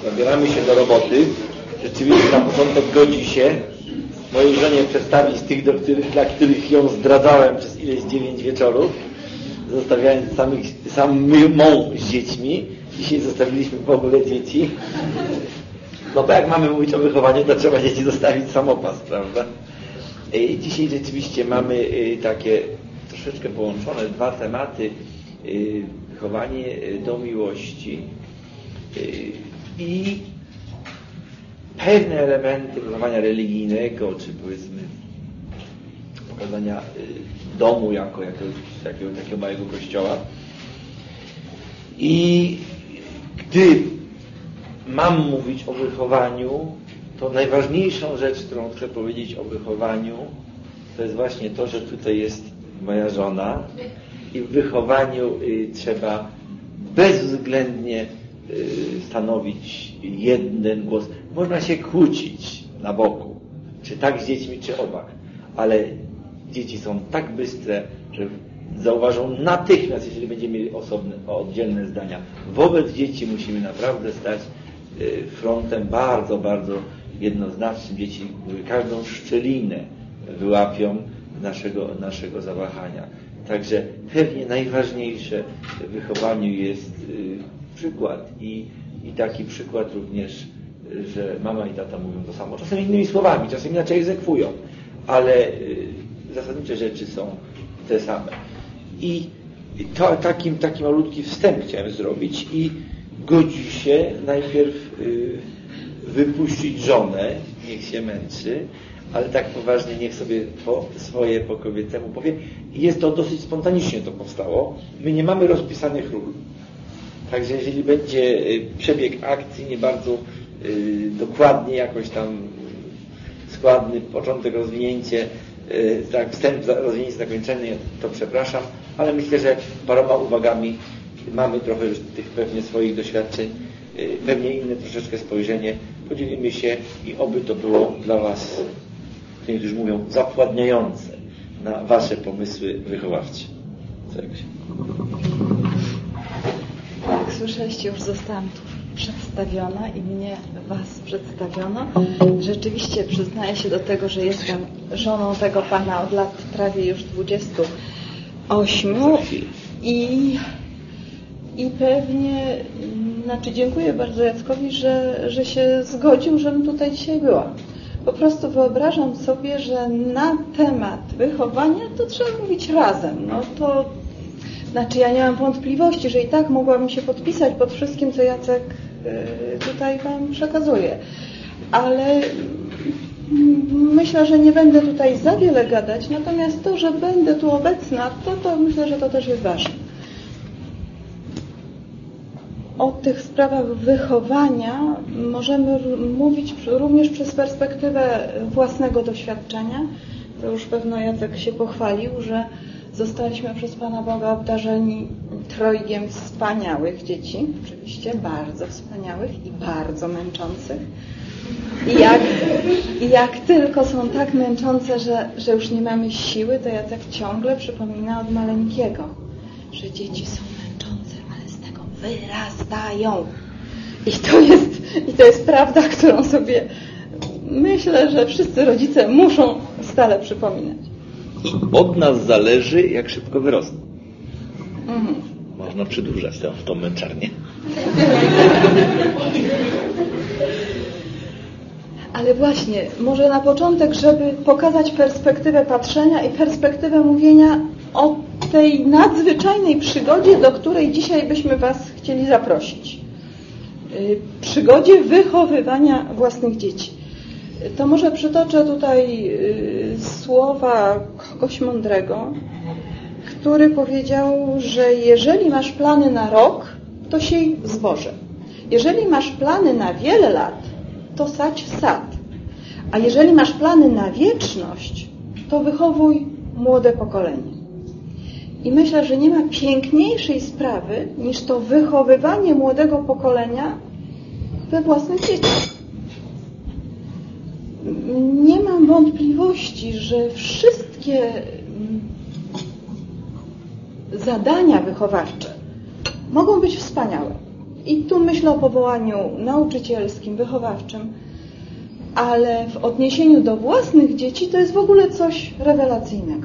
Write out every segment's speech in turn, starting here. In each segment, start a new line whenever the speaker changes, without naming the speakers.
zabieramy się do roboty. Rzeczywiście na początek godzi się mojej żonie przedstawić tych, dla których ją zdradzałem przez ileś 9 wieczorów, zostawiając samą z dziećmi. Dzisiaj zostawiliśmy w ogóle dzieci. No bo jak mamy mówić o wychowaniu, to trzeba dzieci zostawić samopas, prawda? Dzisiaj rzeczywiście mamy takie troszeczkę połączone 2 tematy. Wychowanie do miłości i pewne elementy wychowania religijnego, czy powiedzmy pokazania domu jako jakiegoś takiego małego kościoła. I gdy mam mówić o wychowaniu, to najważniejszą rzecz, którą chcę powiedzieć o wychowaniu, to jest właśnie to, że tutaj jest moja żona i w wychowaniu trzeba bezwzględnie stanowić jeden głos. Można się kłócić na boku, czy tak z dziećmi, czy obak, ale dzieci są tak bystre, że zauważą natychmiast, jeżeli będziemy mieli oddzielne zdania. Wobec dzieci musimy naprawdę stać frontem bardzo, bardzo jednoznacznym. Dzieci każdą szczelinę wyłapią naszego zawahania. Także pewnie najważniejsze w wychowaniu jest przykład i taki przykład również, że mama i tata mówią to samo. Czasem innymi słowami, czasem inaczej egzekwują, ale zasadnicze rzeczy są te same. I to, taki malutki wstęp chciałem zrobić i godzi się najpierw wypuścić żonę, niech się męczy, ale tak poważnie niech sobie swoje po kobietemu powie. I jest to dosyć spontanicznie to powstało. My nie mamy rozpisanych ról. Także jeżeli będzie przebieg akcji nie bardzo dokładnie, jakoś tam składny, początek, rozwinięcie, tak, wstęp, rozwinięcie, zakończenie, to przepraszam, ale myślę, że paroma uwagami mamy trochę już tych pewnie swoich doświadczeń, pewnie inne troszeczkę spojrzenie, podzielimy się i oby to było dla Was, jak niektórzy mówią, zapładniające na Wasze pomysły wychowawcze.
Jak słyszeliście, już zostałam tu przedstawiona i mnie Was przedstawiono. Rzeczywiście przyznaję się do tego, że jestem żoną tego Pana od lat prawie już 28 i pewnie, dziękuję bardzo Jackowi, że się zgodził, żebym tutaj dzisiaj była. Po prostu wyobrażam sobie, że na temat wychowania to trzeba mówić razem. No to ja nie mam wątpliwości, że i tak mogłabym się podpisać pod wszystkim, co Jacek tutaj Wam przekazuje. Ale myślę, że nie będę tutaj za wiele gadać, natomiast to, że będę tu obecna, to myślę, że to też jest ważne. O tych sprawach wychowania możemy mówić również przez perspektywę własnego doświadczenia. To już pewno Jacek się pochwalił, że zostaliśmy przez Pana Boga obdarzeni trojgiem wspaniałych dzieci, oczywiście bardzo wspaniałych i bardzo męczących. I jak tylko są tak męczące, że już nie mamy siły, to Jacek ciągle przypomina od maleńkiego, że dzieci są męczące, ale z tego wyrastają. I to jest prawda, którą sobie myślę, że wszyscy rodzice muszą stale przypominać.
I od nas zależy, jak szybko wyrosną. Można przedłużać tą męczarnię.
Ale właśnie, może na początek, żeby pokazać perspektywę patrzenia i perspektywę mówienia o tej nadzwyczajnej przygodzie, do której dzisiaj byśmy Was chcieli zaprosić. Przygodzie wychowywania własnych dzieci. To może przytoczę tutaj słowa kogoś mądrego, który powiedział, że jeżeli masz plany na rok, to siej zboże. Jeżeli masz plany na wiele lat, to sadź sad. A jeżeli masz plany na wieczność, to wychowuj młode pokolenie. I myślę, że nie ma piękniejszej sprawy niż to wychowywanie młodego pokolenia we własnych dzieciach. Nie mam wątpliwości, że wszystkie zadania wychowawcze mogą być wspaniałe. I tu myślę o powołaniu nauczycielskim, wychowawczym, ale w odniesieniu do własnych dzieci to jest w ogóle coś rewelacyjnego.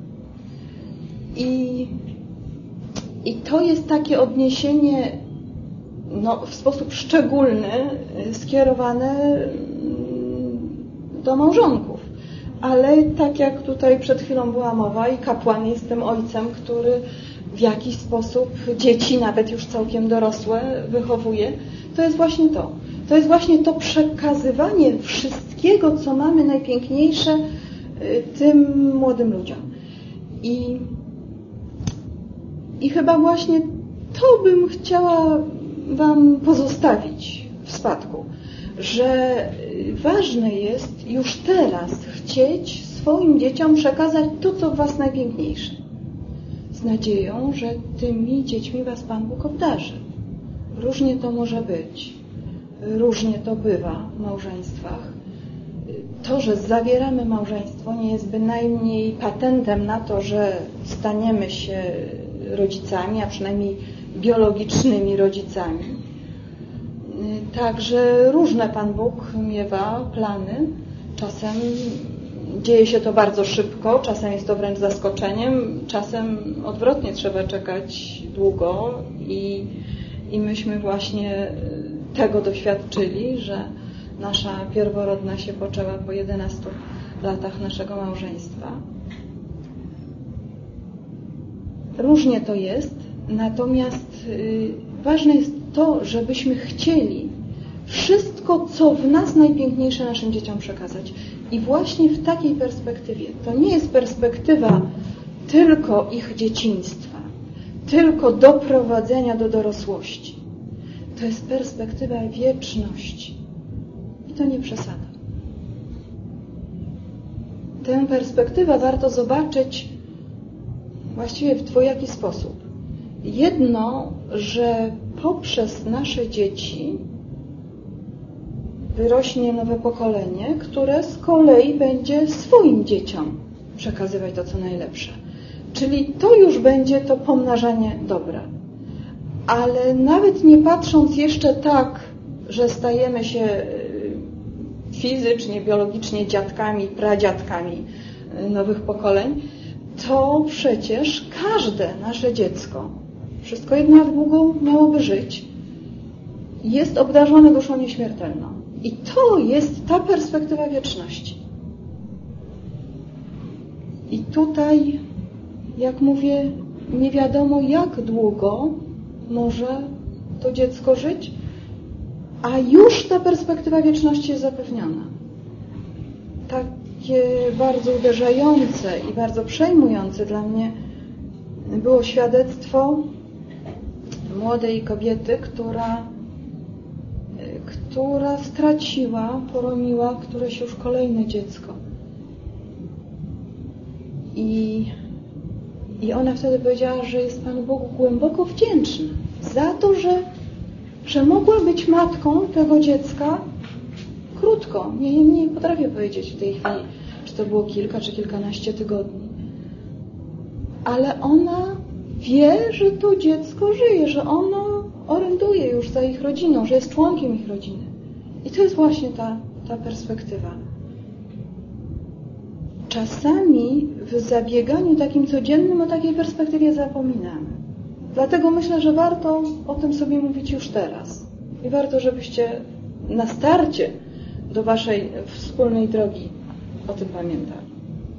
I to jest takie odniesienie w sposób szczególny skierowane do małżonków. Ale tak jak tutaj przed chwilą była mowa, i kapłan jest tym ojcem, który w jakiś sposób dzieci, nawet już całkiem dorosłe, wychowuje. To jest właśnie to. To jest właśnie to przekazywanie wszystkiego, co mamy najpiękniejsze tym młodym ludziom. I chyba właśnie to bym chciała Wam pozostawić w spadku, że ważne jest już teraz chcieć swoim dzieciom przekazać to, co w Was najpiękniejsze. Z nadzieją, że tymi dziećmi Was Pan Bóg obdarzy. Różnie to może być. Różnie to bywa w małżeństwach. To, że zawieramy małżeństwo, nie jest bynajmniej patentem na to, że staniemy się rodzicami, a przynajmniej biologicznymi rodzicami. Także różne Pan Bóg miewa plany. Czasem dzieje się to bardzo szybko, czasem jest to wręcz zaskoczeniem, czasem odwrotnie, trzeba czekać długo i myśmy właśnie tego doświadczyli, że nasza pierworodna się poczęła po 11 latach naszego małżeństwa. Różnie to jest, natomiast ważne jest to, żebyśmy chcieli wszystko, co w nas najpiękniejsze naszym dzieciom przekazać. I właśnie w takiej perspektywie. To nie jest perspektywa tylko ich dzieciństwa, tylko doprowadzenia do dorosłości. To jest perspektywa wieczności. I to nie przesada. Tę perspektywę warto zobaczyć właściwie w dwojaki sposób. Jedno, że poprzez nasze dzieci wyrośnie nowe pokolenie, które z kolei będzie swoim dzieciom przekazywać to, co najlepsze. Czyli to już będzie to pomnażanie dobra. Ale nawet nie patrząc jeszcze tak, że stajemy się fizycznie, biologicznie dziadkami, pradziadkami nowych pokoleń, to przecież każde nasze dziecko, wszystko jedno jak długo miałoby żyć, jest obdarzone duszą nieśmiertelną. I to jest ta perspektywa wieczności. I tutaj, jak mówię, nie wiadomo jak długo może to dziecko żyć, a już ta perspektywa wieczności jest zapewniona. Takie bardzo uderzające i bardzo przejmujące dla mnie było świadectwo młodej kobiety, która straciła, poroniła któreś już kolejne dziecko. I ona wtedy powiedziała, że jest Panu Bogu głęboko wdzięczna za to, że mogła być matką tego dziecka krótko. Nie potrafię powiedzieć w tej chwili, czy to było kilka, czy kilkanaście tygodni. Ale ona wie, że to dziecko żyje, że ono oręduje już za ich rodziną, że jest członkiem ich rodziny. I to jest właśnie ta perspektywa. Czasami w zabieganiu takim codziennym o takiej perspektywie zapominamy. Dlatego myślę, że warto o tym sobie mówić już teraz. I warto, żebyście na starcie do Waszej wspólnej drogi o tym pamiętali.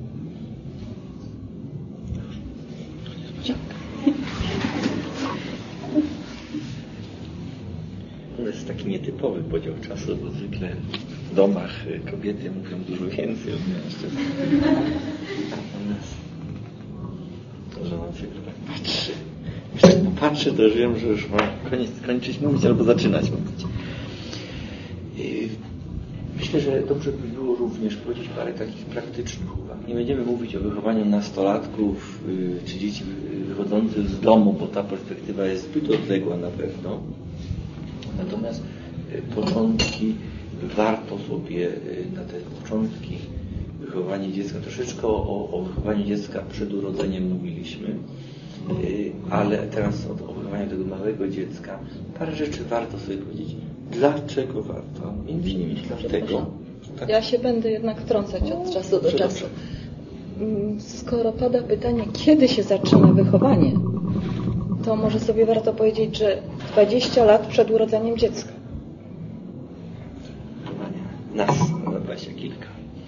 To jest taki nietypowy podział czasu, bo zwykle w domach kobiety mówią dużo więcej od mężczyzn. Natomiast to, że on się tak patrzy. Już tak popatrzy, to wiem, że już ma kończyć mówić albo zaczynać mówić. Myślę, że dobrze by było również powiedzieć parę takich praktycznych uwag. Nie będziemy mówić o wychowaniu nastolatków czy dzieci wychodzących z domu, bo ta perspektywa jest zbyt odległa na pewno. Natomiast początki, warto sobie na te początki wychowania dziecka, troszeczkę o wychowaniu dziecka przed urodzeniem mówiliśmy. Ale teraz od wychowania tego małego dziecka parę rzeczy warto sobie powiedzieć. Dlaczego warto? Między innymi dlatego... Tak?
Ja się będę jednak wtrącać od czasu do czasu. Skoro pada pytanie, kiedy się zaczyna wychowanie, to może sobie warto powiedzieć, że 20 lat przed urodzeniem dziecka.
Nas na 20 kilka.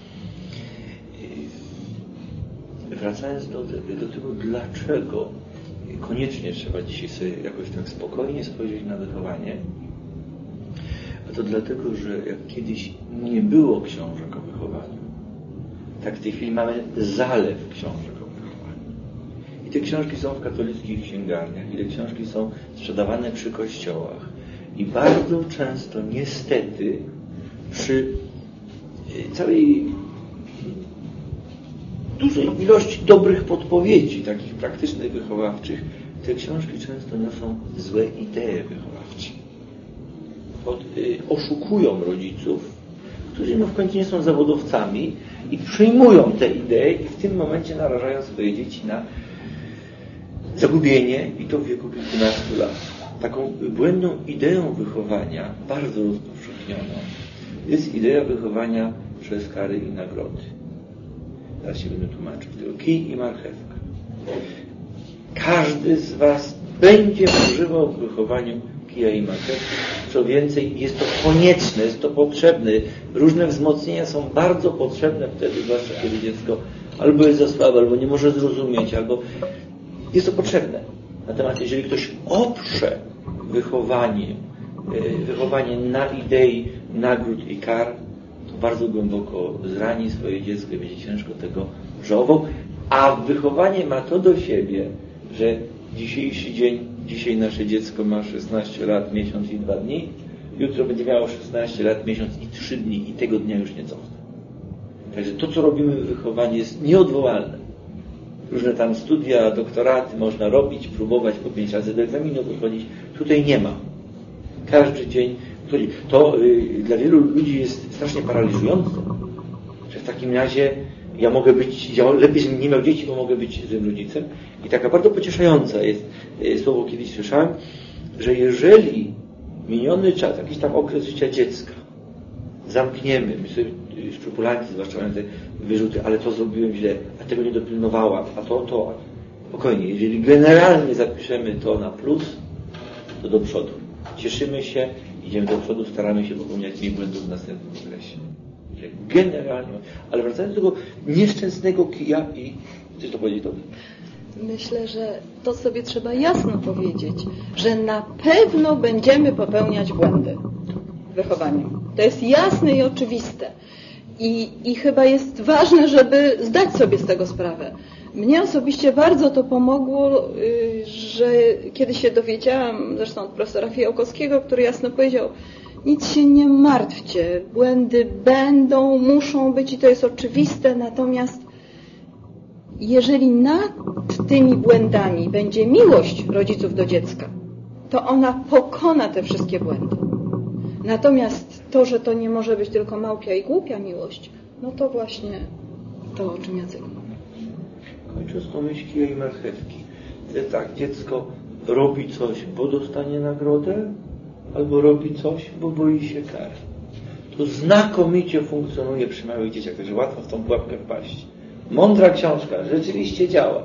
Wracając do tego, dlaczego koniecznie trzeba dzisiaj sobie jakoś tak spokojnie spojrzeć na wychowanie, to dlatego, że jak kiedyś nie było książek o wychowaniu, tak w tej chwili mamy zalew książek o wychowaniu. I te książki są w katolickich księgarniach, i te książki są sprzedawane przy kościołach. I bardzo często, niestety, przy całej dużej ilości dobrych podpowiedzi, takich praktycznych, wychowawczych, te książki często niosą złe idee wychowawcze. Oszukują rodziców, którzy w końcu nie są zawodowcami i przyjmują te idee i w tym momencie narażają swoje dzieci na zagubienie i to w wieku kilkunastu lat. Taką błędną ideą wychowania, bardzo rozpowszechnioną, jest idea wychowania przez kary i nagrody. Teraz się będę tłumaczył. Tylko kij i marchewka. Każdy z Was będzie używał w wychowaniu kija i marchewki. Co więcej, jest to konieczne, jest to potrzebne. Różne wzmocnienia są bardzo potrzebne wtedy, zwłaszcza kiedy dziecko albo jest za słabe, albo nie może zrozumieć, albo jest to potrzebne. Natomiast jeżeli ktoś oprze wychowanie na idei nagród i kar, to bardzo głęboko zrani swoje dziecko i będzie ciężko tego żałował. A wychowanie ma to do siebie, że dzisiejszy dzień, dzisiaj nasze dziecko ma 16 lat, miesiąc i 2 dni, jutro będzie miało 16 lat, miesiąc i 3 dni i tego dnia już nie cofnę. Także to, co robimy w wychowaniu, jest nieodwołalne. Różne tam studia, doktoraty można robić, próbować po 5 razy do egzaminu podchodzić. Tutaj nie ma. Każdy dzień to dla wielu ludzi jest strasznie paraliżujące, że w takim razie ja mogę być, lepiej, żebym nie miał dzieci, bo mogę być złym rodzicem. I taka bardzo pocieszająca jest słowo, kiedyś słyszałem, że jeżeli miniony czas, jakiś tam okres życia dziecka zamkniemy, my sobie szczupulanci, zwłaszcza mają te wyrzuty, ale to zrobiłem źle, a tego nie dopilnowałam, a to, spokojnie, jeżeli generalnie zapiszemy to na plus, to do przodu. Cieszymy się, idziemy do przodu, staramy się popełniać mniej błędów w następnym okresie. Generalnie. Ale wracając do tego nieszczęsnego kija i... Chcesz to powiedzieć, Tobi?
Myślę, że to sobie trzeba jasno powiedzieć, że na pewno będziemy popełniać błędy w wychowaniu. To jest jasne i oczywiste. I chyba jest ważne, żeby zdać sobie z tego sprawę. Mnie osobiście bardzo to pomogło, że kiedy się dowiedziałam, zresztą od profesora Fijałkowskiego, który jasno powiedział, nic się nie martwcie, błędy będą, muszą być i to jest oczywiste, natomiast jeżeli nad tymi błędami będzie miłość rodziców do dziecka, to ona pokona te wszystkie błędy. Natomiast to, że to nie może być tylko małpia i głupia miłość, no to właśnie to, o czym Jacek mówi.
Kończąc tą myśl kija i marchewki. Tak, dziecko robi coś, bo dostanie nagrodę, albo robi coś, bo boi się kary. To znakomicie funkcjonuje przy małych dzieciach, także łatwo w tą pułapkę wpaść. Mądra książka, rzeczywiście działa.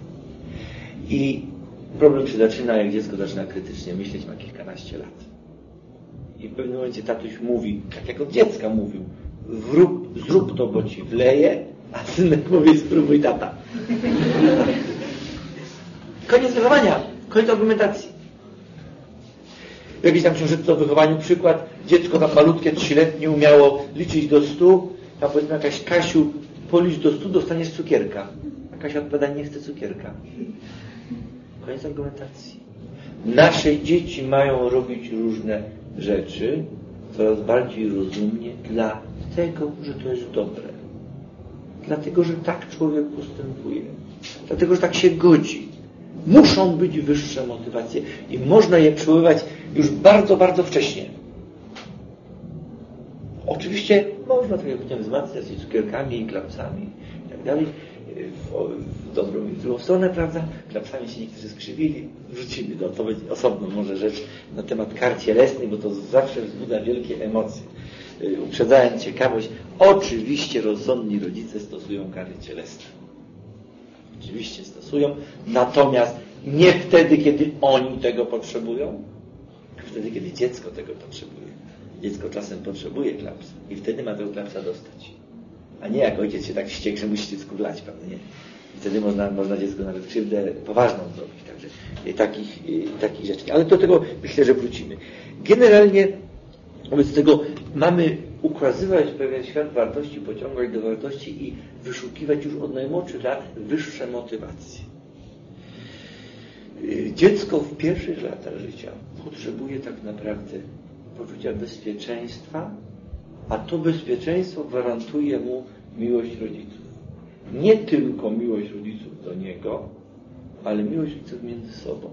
I problem się zaczyna, jak dziecko zaczyna krytycznie myśleć, ma kilkanaście lat. I w pewnym momencie tatuś mówi, tak jak od dziecka mówił, zrób to, bo ci wleje, a synek mówi, spróbuj, tata. Koniec wychowania, koniec argumentacji. W jakiejś tam książce o wychowaniu przykład, dziecko tam malutkie, 3-letnie umiało liczyć do 100, a powiedzmy jakaś Kasiu, policz do 100, dostaniesz cukierka. A Kasia odpowiada, nie chce cukierka. Koniec argumentacji. Nasze dzieci mają robić różne rzeczy coraz bardziej rozumnie, dlatego, że to jest dobre. Dlatego, że tak człowiek postępuje. Dlatego, że tak się godzi. Muszą być wyższe motywacje i można je przywoływać już bardzo, bardzo wcześnie. Oczywiście można trochę potem wzmacniać i cukierkami, i klapsami i tak dalej. w dobrą i w drugą stronę, prawda? Klapsami się niektórzy skrzywili. Wrzucimy to będzie osobną może rzecz na temat kar cielesnych, bo to zawsze wzbudza wielkie emocje. Uprzedzając ciekawość, oczywiście rozsądni rodzice stosują kary cielesne. Oczywiście stosują, natomiast nie wtedy, kiedy oni tego potrzebują, tylko wtedy, kiedy dziecko tego potrzebuje. Dziecko czasem potrzebuje klapsa i wtedy ma tego klapsa dostać. A nie jak ojciec się tak wściekł, że musi dziecku wlać, prawda? Nie. I wtedy można dziecku nawet krzywdę poważną zrobić. Także takich rzeczy. Ale do tego myślę, że wrócimy. Generalnie wobec tego mamy ukazywać pewien świat wartości, pociągać do wartości i wyszukiwać już od najmłodszych lat wyższe motywacje. Dziecko w pierwszych latach życia potrzebuje tak naprawdę poczucia bezpieczeństwa, a to bezpieczeństwo gwarantuje mu miłość rodziców. Nie tylko miłość rodziców do niego, ale miłość rodziców między sobą.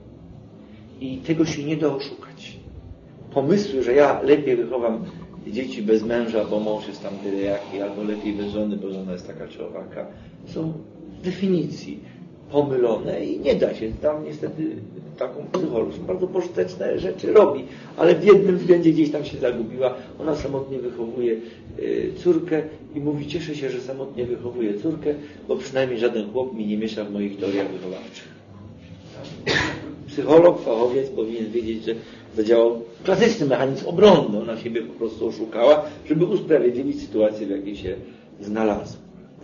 I tego się nie da oszukać. Pomysły, że ja lepiej wychowam dzieci bez męża, bo mąż jest tam tyle jaki, albo lepiej bez żony, bo żona jest taka czy owaka, są z definicji pomylone i nie da się tam niestety taką psycholog bardzo pożyteczne rzeczy robi, ale w jednym względzie gdzieś tam się zagubiła. Ona samotnie wychowuje córkę i mówi, cieszę się, że samotnie wychowuje córkę, bo przynajmniej żaden chłop mi nie miesza w moich teoriach wychowawczych. Psycholog, fachowiec powinien wiedzieć, że zadziałał klasyczny mechanizm obronny. Ona siebie po prostu oszukała, żeby usprawiedliwić sytuację, w jakiej się znalazła.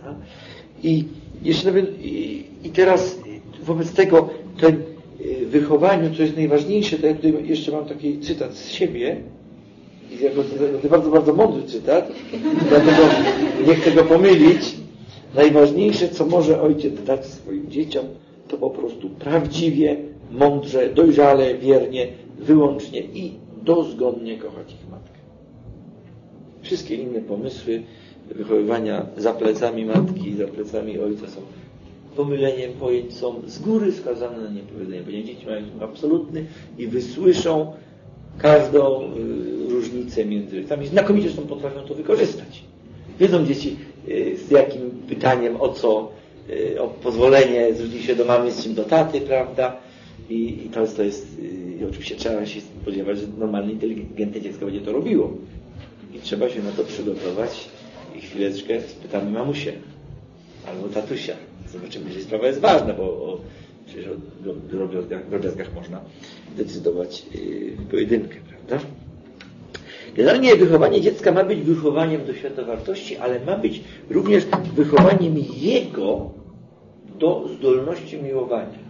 I jeszcze i teraz wobec tego ten wychowaniu, co jest najważniejsze, to ja tutaj jeszcze mam taki cytat z siebie, i to bardzo, bardzo mądry cytat, dlatego nie chcę go pomylić. Najważniejsze, co może ojciec dać swoim dzieciom, to po prostu prawdziwie, mądrze, dojrzale, wiernie, wyłącznie i dozgonnie kochać ich matkę. Wszystkie inne pomysły wychowywania za plecami matki, za plecami ojca są pomyleniem pojęć, są z góry skazane na niepowiedzenie. Ponieważ dzieci mają absolutny i wysłyszą każdą różnicę między rodzicami. Znakomicie zresztą potrafią to wykorzystać. Wiedzą dzieci, z jakim pytaniem o pozwolenie zwrócić się do mamy, z czym do taty, prawda? I to jest oczywiście trzeba się spodziewać, że normalnie, inteligentne dziecko będzie to robiło. I trzeba się na to przygotować i chwileczkę spytamy mamusię albo tatusia. Zobaczymy, że sprawa jest ważna, bo przecież o drobiazgach można decydować w pojedynkę, prawda? Generalnie wychowanie dziecka ma być wychowaniem do świata wartości, ale ma być również wychowaniem jego do zdolności miłowania.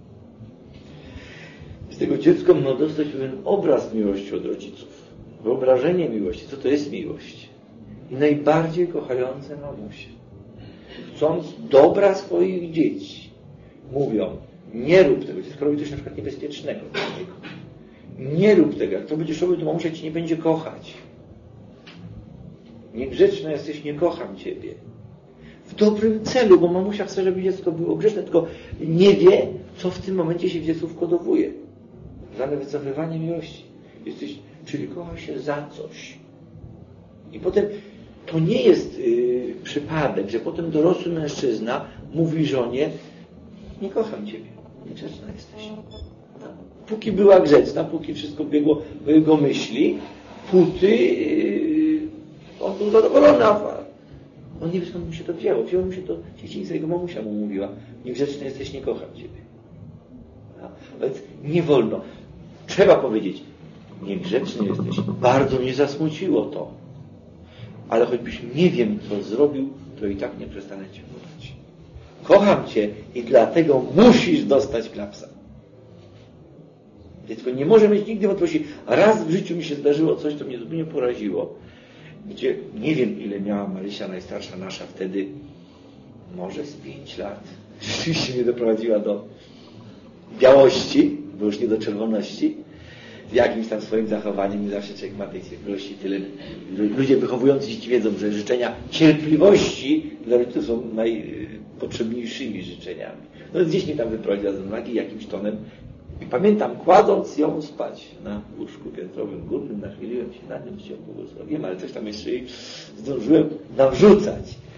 Z tego dziecko ma dostać pewien obraz miłości od rodziców. Wyobrażenie miłości. Co to jest miłość? I najbardziej kochające mamusie, chcąc dobra swoich dzieci, mówią, nie rób tego. Dziecko robi coś na przykład niebezpiecznego dla niego. Nie rób tego. Jak to będziesz robił, to mamusia cię nie będzie kochać. Niegrzeczna jesteś, nie kocham ciebie. W dobrym celu, bo mamusia chce, żeby dziecko było grzeczne, tylko nie wie, co w tym momencie się w dziecku wkodowuje. Zwane wycofywanie miłości. Czyli kocha się za coś. I potem to nie jest przypadek, że potem dorosły mężczyzna mówi żonie, nie kocham ciebie, niegrzeczna jesteś. Póki była grzeczna, póki wszystko biegło w jego myśli, póty on był zadowolony. On nie wie, skąd mu się to wzięło. Wzięło mu się to dzieciństwo, jego mamusia mu mówiła, niegrzeczny jesteś, nie kocham ciebie. Więc nie wolno. Trzeba powiedzieć, niegrzeczny jesteś. Bardzo mnie zasmuciło to. Ale choćbyś nie wiem, co zrobił, to i tak nie przestanę cię kochać. Kocham cię i dlatego musisz dostać klapsa. Dziecko nie może mieć nigdy wątpliwości. Raz w życiu mi się zdarzyło coś, co mnie zupełnie poraziło. Gdzie nie wiem, ile miała Marysia, najstarsza nasza wtedy, może z 5 lat. Rzeczywiście mnie doprowadziła do białości, bo już nie do czerwoności. Jakimś tam swoim zachowaniem, nie zawsze człowiek ma tej cierpliwości tyle. Ludzie wychowujący dzieci wiedzą, że życzenia cierpliwości dla rodziców są najpotrzebniejszymi życzeniami. No gdzieś mnie tam wyprowadziła z równowagi jakimś tonem. I pamiętam, kładąc ją spać na łóżku piętrowym górnym, nachyliłem się na tym, się błogosławiłem, ale coś tam jeszcze jej zdążyłem nawrzucać.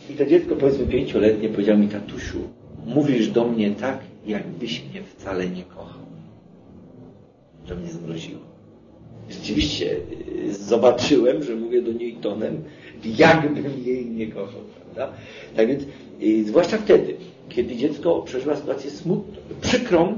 I to dziecko, powiedzmy 5-letnie, powiedział mi: tatusiu, mówisz do mnie tak, jakbyś mnie wcale nie kochał. To mnie zmroziło. Rzeczywiście zobaczyłem, że mówię do niej tonem, jakbym jej nie kochał, prawda? Tak więc, zwłaszcza wtedy, kiedy dziecko przeżywa sytuację smutną, przykrą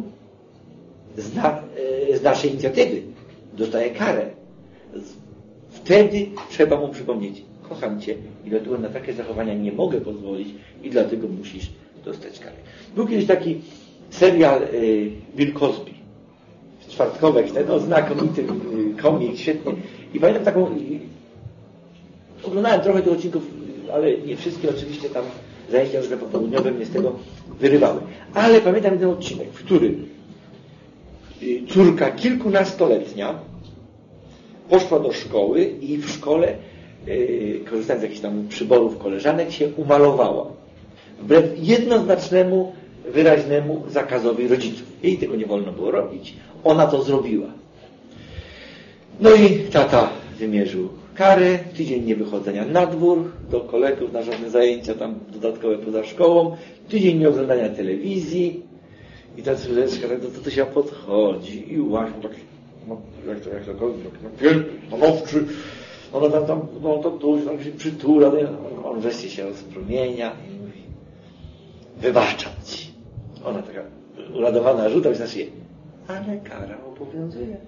z naszej inicjatywy, dostaje karę, wtedy trzeba mu przypomnieć: kocham cię i dlatego na takie zachowania nie mogę pozwolić i dlatego musisz dostać karę. Był kiedyś taki serial Bill Cosby, czwartkowek, znakomity komik, świetnie. I pamiętam taką, oglądałem trochę tych odcinków, ale nie wszystkie oczywiście, tam zajęcia różne popołudniowe mnie z tego wyrywały. Ale pamiętam jeden odcinek, w którym córka kilkunastoletnia poszła do szkoły i w szkole, korzystając z jakichś tam przyborów koleżanek, się umalowała. Wbrew jednoznacznemu, wyraźnemu zakazowi rodziców. Jej tego nie wolno było robić. Ona to zrobiła. No i tata wymierzył karę, tydzień niewychodzenia na dwór, do kolegów na żadne zajęcia tam dodatkowe poza szkołą, tydzień nieoglądania telewizji. I ta córeczka tak do się podchodzi i właśnie tak, no, jak to wielki, stanowczy, ona tam się przytula, on wreszcie się rozpromienia i mówi: wybaczam ci. Ona taka uradowana rzuta się na szyję: ale kara obowiązuje.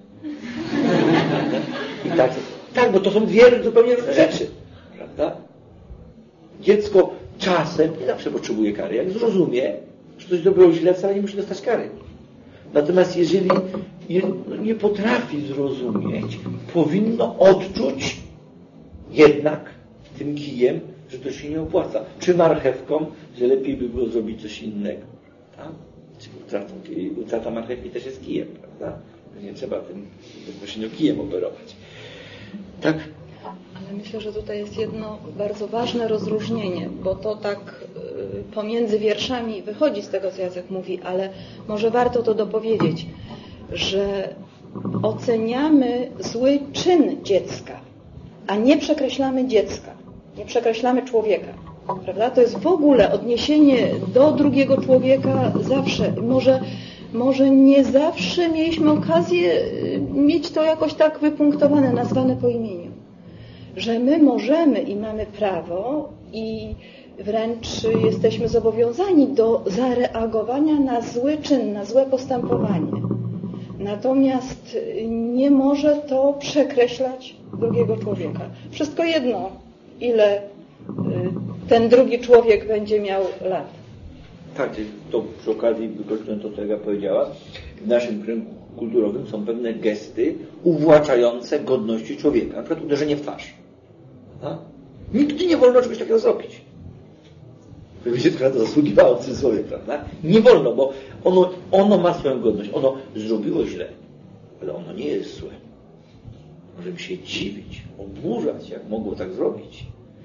I tak, bo to są dwie zupełnie różne rzeczy, prawda? Dziecko czasem nie zawsze potrzebuje kary. Jak zrozumie, że coś zrobiło źle, wcale nie musi dostać kary. Natomiast jeżeli nie potrafi zrozumieć, powinno odczuć jednak tym kijem, że to się nie opłaca. Czy marchewką, że lepiej by było zrobić coś innego. Prawda? Czy utrata marchewki też jest kijem, prawda? Nie trzeba tym bezpośrednio kijem operować. Tak?
Ale myślę, że tutaj jest jedno bardzo ważne rozróżnienie, bo to tak pomiędzy wierszami wychodzi z tego, co Jacek mówi, ale może warto to dopowiedzieć, że oceniamy zły czyn dziecka, a nie przekreślamy dziecka, nie przekreślamy człowieka. Prawda? To jest w ogóle odniesienie do drugiego człowieka zawsze. Może nie zawsze mieliśmy okazję mieć to jakoś tak wypunktowane, nazwane po imieniu. Że my możemy i mamy prawo i wręcz jesteśmy zobowiązani do zareagowania na zły czyn, na złe postępowanie. Natomiast nie może to przekreślać drugiego człowieka. Wszystko jedno, ile ten drugi człowiek będzie miał lat.
Tak, to przy okazji wykorzystując to, co Ewa powiedziała, w naszym kręgu kulturowym są pewne gesty uwłaczające godności człowieka. Na przykład uderzenie w twarz. A? Nigdy nie wolno czegoś takiego zrobić. Dziecko na to zasługiwało w cudzysłowie, prawda? Nie wolno, bo ono ma swoją godność. Ono zrobiło źle, ale ono nie jest złe. Możemy się dziwić, oburzać, jak mogło tak zrobić.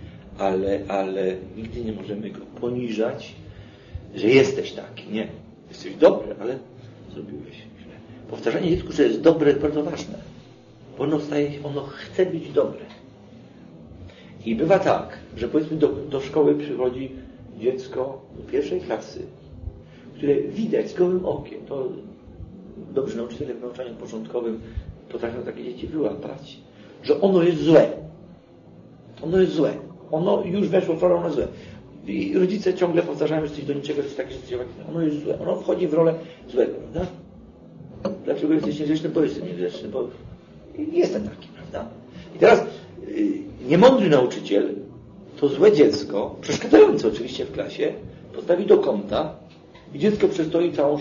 Ale nigdy nie możemy go poniżać, że jesteś taki. Nie. Jesteś dobry, ale zrobiłeś źle. Powtarzanie dziecku, że jest dobre, jest bardzo ważne. Bo ono chce być dobre. I bywa tak, że powiedzmy do szkoły przychodzi dziecko do pierwszej klasy, które widać z gołym okiem. To dobrzy nauczyciele w nauczaniu początkowym potrafią takie dzieci wyłapać, że ono jest złe. Ono jest złe. Ono już weszło w rolę, ono jest złe. I rodzice ciągle powtarzają, że jesteś do niczego, że jest takie życie. Ono jest złe. Ono wchodzi w rolę złego, prawda? Dlaczego jesteś niegrzeczny? Bo jestem niegrzeczny, bo jestem taki, prawda? I teraz niemądry nauczyciel to złe dziecko, przeszkadzające oczywiście w klasie, postawi do kąta i dziecko przestoi całą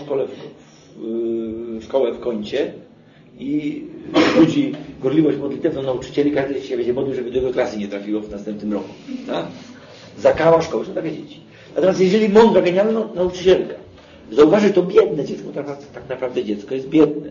szkołę w kącie i budzi gorliwość modlitewną nauczycieli, każdy się będzie modlił, żeby do jego klasy nie trafiło w następnym roku. Tak? Zakała szkoły, są takie dzieci. Natomiast jeżeli mądra, genialna nauczycielka zauważy to biedne dziecko, tak naprawdę dziecko jest biedne,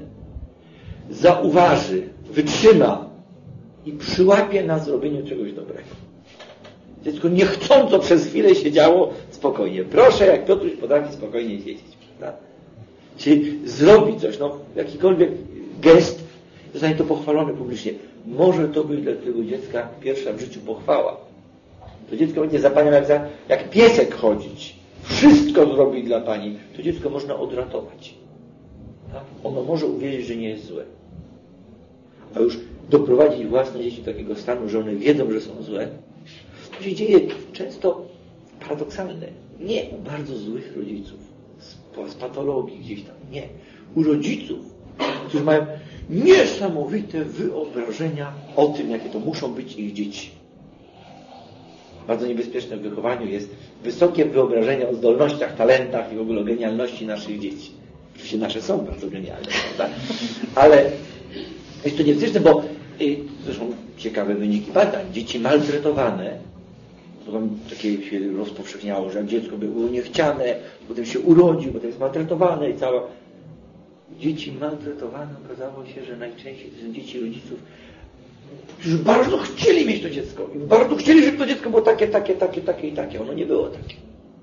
zauważy, wytrzyma i przyłapie na zrobieniu czegoś dobrego. Dziecko niechcąco przez chwilę siedziało spokojnie. Proszę, jak Piotruś potrafi spokojnie siedzieć. Prawda? Czyli zrobi coś, jakikolwiek gest, zostanie to pochwalone publicznie. Może to być dla tego dziecka pierwsza w życiu pochwała. to dziecko będzie za Panią jak piesek chodzić. Wszystko zrobi dla Pani. To dziecko można odratować. Tak? Ono może uwierzyć, że nie jest złe. A już doprowadzić własne dzieci do takiego stanu, że one wiedzą, że są złe. To się dzieje często paradoksalne. Nie u bardzo złych rodziców, z patologii gdzieś tam. Nie. U rodziców, którzy mają niesamowite wyobrażenia o tym, jakie to muszą być ich dzieci. Bardzo niebezpieczne w wychowaniu jest wysokie wyobrażenia o zdolnościach, talentach i w ogóle o genialności naszych dzieci. Oczywiście nasze są bardzo genialne, prawda? Ale jest to niebezpieczne, bo zresztą ciekawe wyniki badań. Dzieci maltretowane, to tam takie się rozpowszechniało, że jak dziecko było niechciane, potem się urodził, potem jest maltretowane i cała... Dzieci maltretowane okazało się, że najczęściej to są dzieci rodziców, którzy bardzo chcieli mieć to dziecko i bardzo chcieli, żeby to dziecko było takie i takie. Ono nie było takie.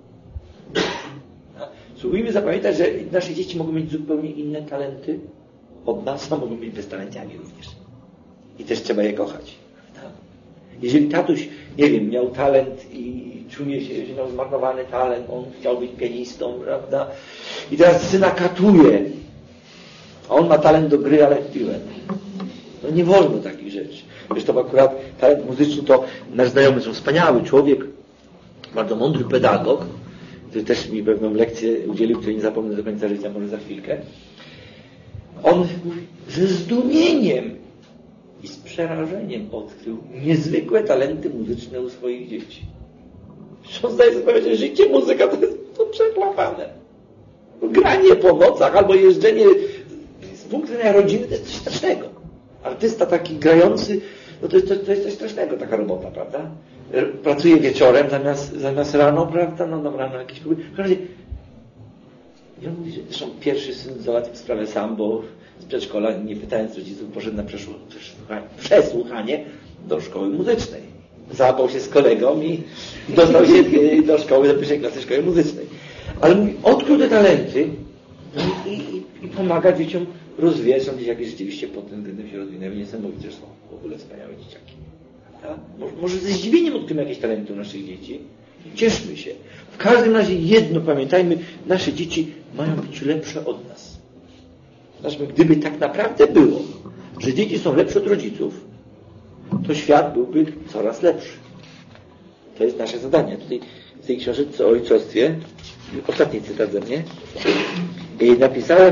Spróbujmy zapamiętać, że nasze dzieci mogą mieć zupełnie inne talenty od nas, a mogą być beztalenciami również. I też trzeba je kochać. Prawda? Jeżeli tatuś, nie wiem, miał talent i czuje się, że miał zmarnowany talent, on chciał być pianistą, prawda? I teraz syna katuje. A on ma talent do gry, ale w piłę. No nie wolno takich rzeczy. Zresztą akurat talent muzyczny to nasz znajomy, to wspaniały człowiek, bardzo mądry pedagog, który też mi pewną lekcję udzielił, której nie zapomnę do końca życia, może za chwilkę. On mówi, ze zdumieniem i z przerażeniem odkrył niezwykłe talenty muzyczne u swoich dzieci. On zdaje sobie sprawę, że życie muzyka to jest przeklapane. Granie po nocach albo jeżdżenie z punktu widzenia rodziny to jest coś strasznego. Artysta taki grający, no to jest coś strasznego, taka robota, prawda? Pracuje wieczorem zamiast rano, prawda? No rano jakieś próby. W każdym razie, ja mówię, że zresztą pierwszy syn załatwił sprawę sam, bo z przedszkola, nie pytając rodziców, poszedł na przesłuchanie do szkoły muzycznej. Załapał się z kolegą i dostał się do szkoły, do pierwszej klasy szkoły muzycznej. Ale mówi, odkrył te talenty i pomaga dzieciom rozwijać. Są dzieciaki rzeczywiście pod tym względem się rozwinęły niesamowicie, są w ogóle wspaniałe dzieciaki. Może ze zdziwieniem odkryjemy jakieś talenty u naszych dzieci. Cieszmy się. W każdym razie jedno pamiętajmy, nasze dzieci mają być lepsze od nas. Znaczy, gdyby tak naprawdę było, że dzieci są lepsze od rodziców, to świat byłby coraz lepszy. To jest nasze zadanie. Tutaj w tej książeczce o ojcostwie, ostatni cytat ze mnie, napisałem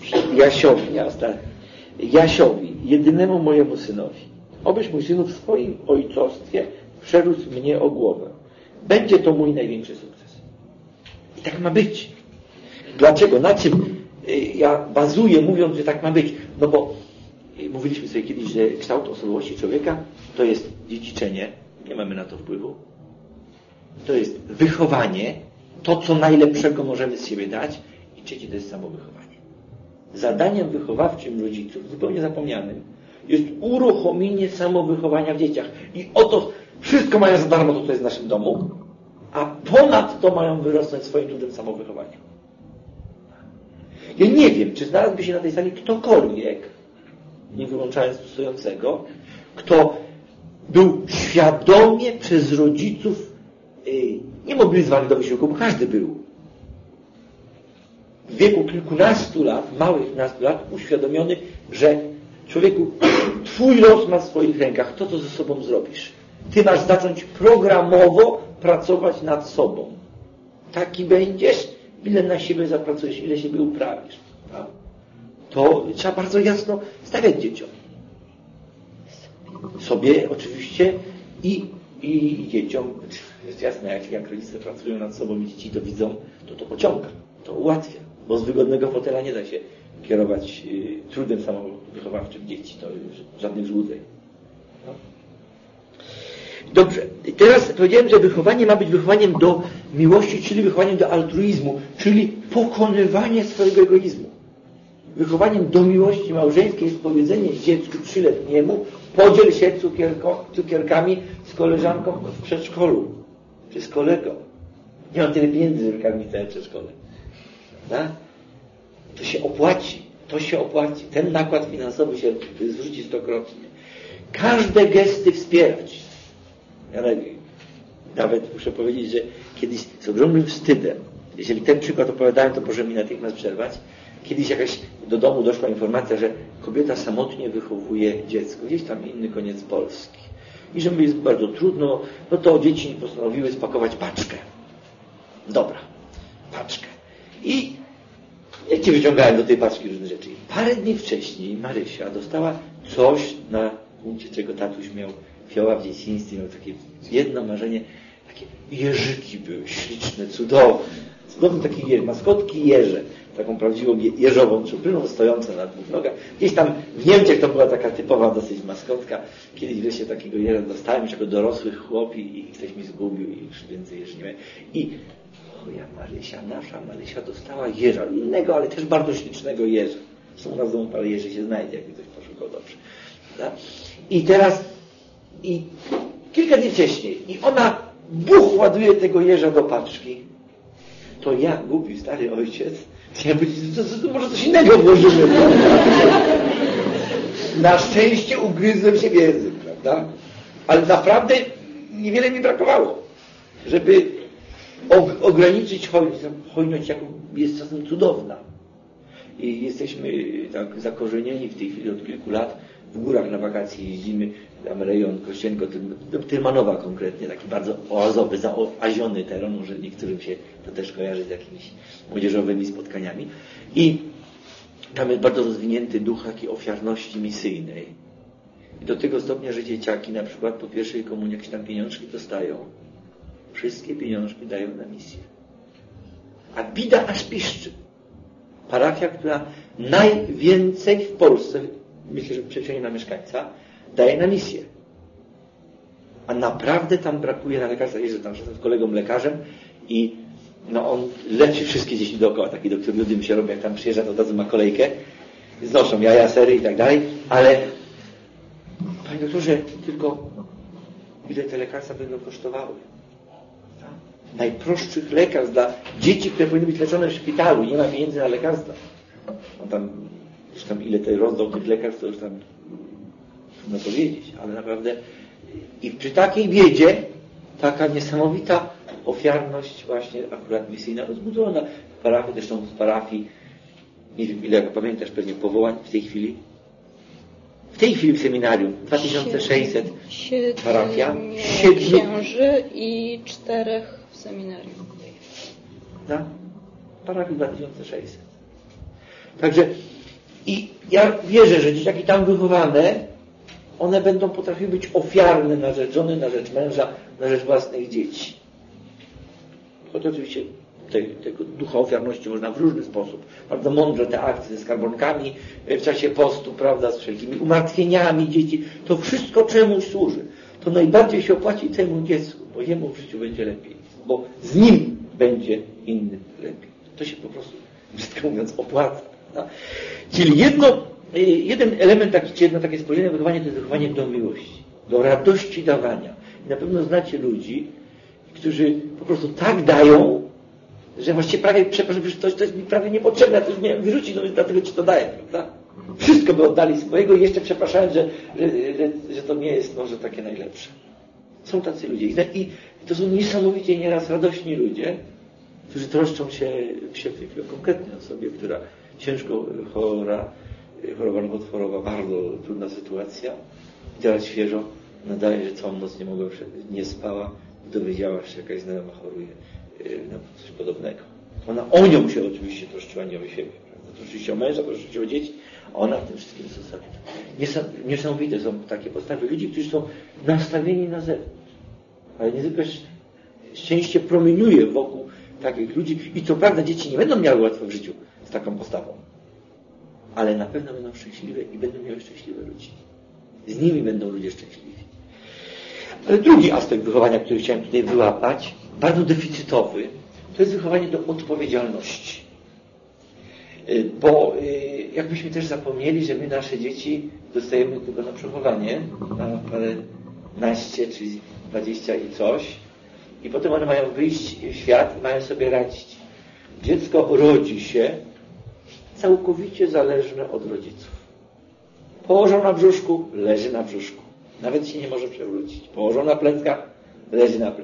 Jasiowi, jedynemu mojemu synowi, obyś mój synu w swoim ojcostwie przerósł mnie o głowę. Będzie to mój największy sukces. I tak ma być. Dlaczego? Na czym ja bazuję, mówiąc, że tak ma być? No bo mówiliśmy sobie kiedyś, że kształt osobowości człowieka to jest dziedziczenie, nie mamy na to wpływu. To jest wychowanie, to co najlepszego możemy z siebie dać. I trzecie to jest samowychowanie. Zadaniem wychowawczym rodziców, zupełnie zapomnianym, jest uruchomienie samowychowania w dzieciach. I oto wszystko mają za darmo, to jest w naszym domu, a ponadto mają wyrosnąć swoim trudem samowychowania. Ja nie wiem, czy znalazłby się na tej sali ktokolwiek, nie wyłączając stojącego, kto był świadomie przez rodziców nie mobilizowany do wysiłku, bo każdy był. W wieku kilkunastu lat, małych kilkunastu lat, uświadomiony, że człowieku, twój los ma w swoich rękach, to co ze sobą zrobisz. Ty masz zacząć programowo pracować nad sobą. Taki będziesz, ile na siebie zapracujesz, ile siebie uprawisz. Prawda? To trzeba bardzo jasno stawiać dzieciom. Sobie oczywiście i dzieciom. Jest jasne, jak rodzice pracują nad sobą i dzieci to widzą, to pociąga, to ułatwia. Bo z wygodnego fotela nie da się kierować trudem samowychowawczym dzieci. To już żadnych złudzeń. No. Dobrze. Teraz powiedziałem, że wychowanie ma być wychowaniem do miłości, czyli wychowaniem do altruizmu, czyli pokonywanie swojego egoizmu. Wychowaniem do miłości małżeńskiej jest powiedzenie dziecku 3-letniemu, podziel się cukierkami z koleżanką w przedszkolu, czy z kolegą. Nie mam tyle pieniędzy, żeby karmić całe przedszkole. Prawda? To się opłaci. Ten nakład finansowy się zwróci 100-krotnie. Każde gesty wspierać. nawet muszę powiedzieć, że kiedyś z ogromnym wstydem, jeżeli ten przykład opowiadałem, to proszę mi natychmiast przerwać, kiedyś jakaś do domu doszła informacja, że kobieta samotnie wychowuje dziecko, gdzieś tam inny koniec Polski. I że jest bardzo trudno, no to dzieci postanowiły spakować paczkę. Dobra, paczkę. I dzieci wyciągałem do tej paczki różne rzeczy. I parę dni wcześniej Marysia dostała coś, na punkcie czego tatuś miała w dzieciństwie, miał takie jedno marzenie, takie jeżyki były śliczne, cudowne takie maskotki jeże, taką prawdziwą jeżową czupryną stojącą na dwóch nogach. Gdzieś tam w Niemczech to była taka typowa dosyć maskotka. Kiedyś wreszcie takiego jeża dostałem już jako dorosłych chłop i ktoś mi zgubił i już więcej jeży nie miałem. I nasza Marysia dostała jeża, innego, ale też bardzo ślicznego jeża. Są na domu parę jeży się znajdzie, jakby ktoś poszukał dobrze. Tak? I kilka dni wcześniej i ona ładuje tego jeża do paczki. To ja, głupi stary ojciec, chciałem powiedzieć, może coś innego włożymy. Na szczęście ugryzłem się w język, prawda? Ale naprawdę niewiele mi brakowało, żeby ograniczyć hojność, jaką jest czasem cudowna. I jesteśmy tak zakorzenieni w tej chwili od kilku lat. W górach na wakacje jeździmy, tam rejon Kościenko-Tyrmanowa konkretnie, taki bardzo oazowy, zaoaziony teren, może niektórym się to też kojarzy z jakimiś młodzieżowymi spotkaniami. I tam jest bardzo rozwinięty duch takiej ofiarności misyjnej. I do tego stopnia, że dzieciaki na przykład po pierwszej komunii jakieś tam pieniążki dostają. Wszystkie pieniążki dają na misję. A bida aż piszczy. Parafia, która najwięcej w Polsce, myślę, że w przeliczeniu na mieszkańca, daje na misję. A naprawdę tam brakuje na lekarza. Jeżdżę tam z kolegą lekarzem i on leczy wszystkie dzieci dookoła. Taki doktor Ludym się robi, jak tam przyjeżdża, to od razu ma kolejkę. Znoszą jaja, sery i tak dalej. Ale panie doktorze, tylko ile te lekarstwa będą kosztowały? Najprostszych lekarstw dla dzieci, które powinny być leczone w szpitalu. Nie ma pieniędzy na lekarstwa. Już tam ile rozdał tych lekarstw, to już tam trudno powiedzieć, ale naprawdę i przy takiej biedzie taka niesamowita ofiarność właśnie akurat misyjna rozbudowana w parafii, zresztą z parafii, nie wiem ile, jak pamiętasz, pewnie powołań w tej chwili w seminarium 2600 parafia,
7 księży i 4 w seminarium.
Na parafii 2600. Także i ja wierzę, że dzieciaki tam wychowane, one będą potrafiły być ofiarne na rzecz żony, na rzecz męża, na rzecz własnych dzieci. Choć oczywiście tego ducha ofiarności można w różny sposób. Bardzo mądre te akcje ze skarbonkami w czasie postu, prawda, z wszelkimi umartwieniami dzieci. To wszystko czemuś służy. To najbardziej się opłaci temu dziecku, bo jemu w życiu będzie lepiej. Bo z nim będzie innym lepiej. To się po prostu, brzydko mówiąc, opłaca. No? Czyli jeden element taki, czy jedno takie spojrzenie na wychowanie, to jest wychowanie do miłości, do radości dawania. I na pewno znacie ludzi, którzy po prostu tak dają, że właściwie prawie, przepraszam, że to jest mi prawie niepotrzebne, ja to już miałem wyrzucić, no więc dlatego ci to daję, prawda? Wszystko by oddali swojego i jeszcze przepraszałem, że to nie jest może takie najlepsze. Są tacy ludzie. I to są niesamowicie nieraz radośni ludzie, którzy troszczą się o konkretnej osobie, która ciężko choroba nowotworowa, bardzo trudna sytuacja. Teraz świeżo nadaje, że całą noc nie spała, dowiedziała się, że jakaś znajoma choruje na coś podobnego. Ona o nią się oczywiście troszczyła, nie o siebie. Prawda? Troszczy się o męża, troszczy się o dzieci, a ona w tym wszystkim zostawia. Niesamowite są takie postawy ludzi, którzy są nastawieni na zewnątrz. Ale niezwykle szczęście promieniuje wokół takich ludzi i co prawda dzieci nie będą miały łatwo w życiu z taką postawą, ale na pewno będą szczęśliwe i będą miały szczęśliwe ludzi. Z nimi będą ludzie szczęśliwi. Ale drugi aspekt wychowania, który chciałem tutaj wyłapać, bardzo deficytowy, to jest wychowanie do odpowiedzialności. Bo jakbyśmy też zapomnieli, że my nasze dzieci dostajemy tylko na przechowanie, na paręnaście czy 20 i coś, i potem one mają wyjść w świat i mają sobie radzić. Dziecko rodzi się całkowicie zależne od rodziców. Położą na brzuszku, leży na brzuszku. Nawet się nie może przewrócić. Położą na pleckach, leży na pleckach.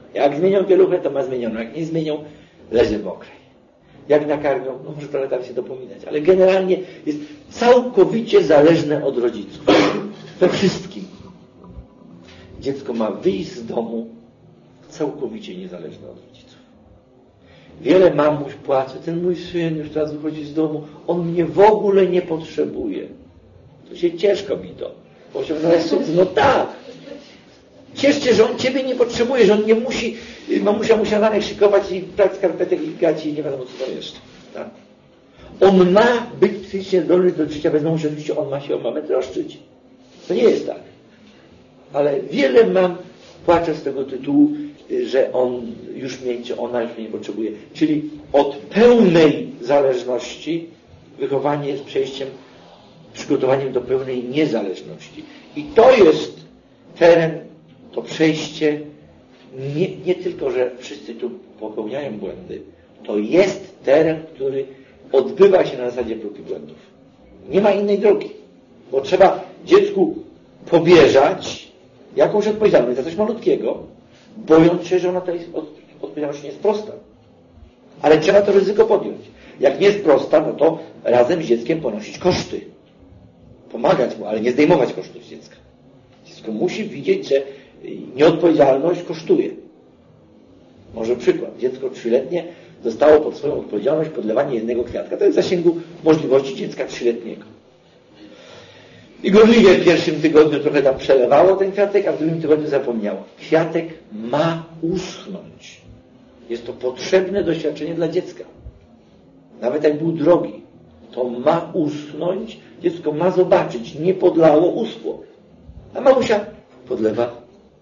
Jak zmienią pieluchę, to ma zmienioną. Jak nie zmienią, leży mokrej. Jak nakarmią, no może trochę tam się dopominać, ale generalnie jest całkowicie zależne od rodziców. We wszystkim. Dziecko ma wyjść z domu całkowicie niezależne od rodziców. Wiele mamuś płacze, ten mój syn już teraz wychodzi z domu, on mnie w ogóle nie potrzebuje. To się ciężko mi to. Osiągnąłeś sukces, no tak. Cieszcie, że on ciebie nie potrzebuje, że on nie musi, mamusia musiała na szykować i brać skarpetek i gać i nie wiadomo co to jeszcze. Tak? On ma być psychicznie zdolny do życia bez mamusi, oczywiście on ma się o mamę troszczyć. To nie jest tak. Ale wiele mam płacze z tego tytułu, że on już mnie, czy ona już mnie nie potrzebuje. Czyli od pełnej zależności wychowanie jest przejściem, przygotowaniem do pełnej niezależności. I to jest teren, to przejście, nie tylko, że wszyscy tu popełniają błędy, to jest teren, który odbywa się na zasadzie prób i błędów. Nie ma innej drogi, bo trzeba dziecku powierzać jakąś odpowiedzialność za coś malutkiego, bojąc się, że ona ta odpowiedzialność nie jest prosta. Ale trzeba to ryzyko podjąć. Jak nie jest prosta, no to razem z dzieckiem ponosić koszty. Pomagać mu, ale nie zdejmować kosztów z dziecka. Dziecko musi widzieć, że nieodpowiedzialność kosztuje. Może przykład. Dziecko 3-letnie dostało pod swoją odpowiedzialność podlewanie jednego kwiatka. To jest w zasięgu możliwości dziecka 3-letniego. I gorliwie w pierwszym tygodniu trochę tam przelewało ten kwiatek, a w drugim tygodniu zapomniało. Kwiatek ma uschnąć. Jest to potrzebne doświadczenie dla dziecka. Nawet jak był drogi, to ma uschnąć, dziecko ma zobaczyć, nie podlało, uschło. A mamusia podlewa.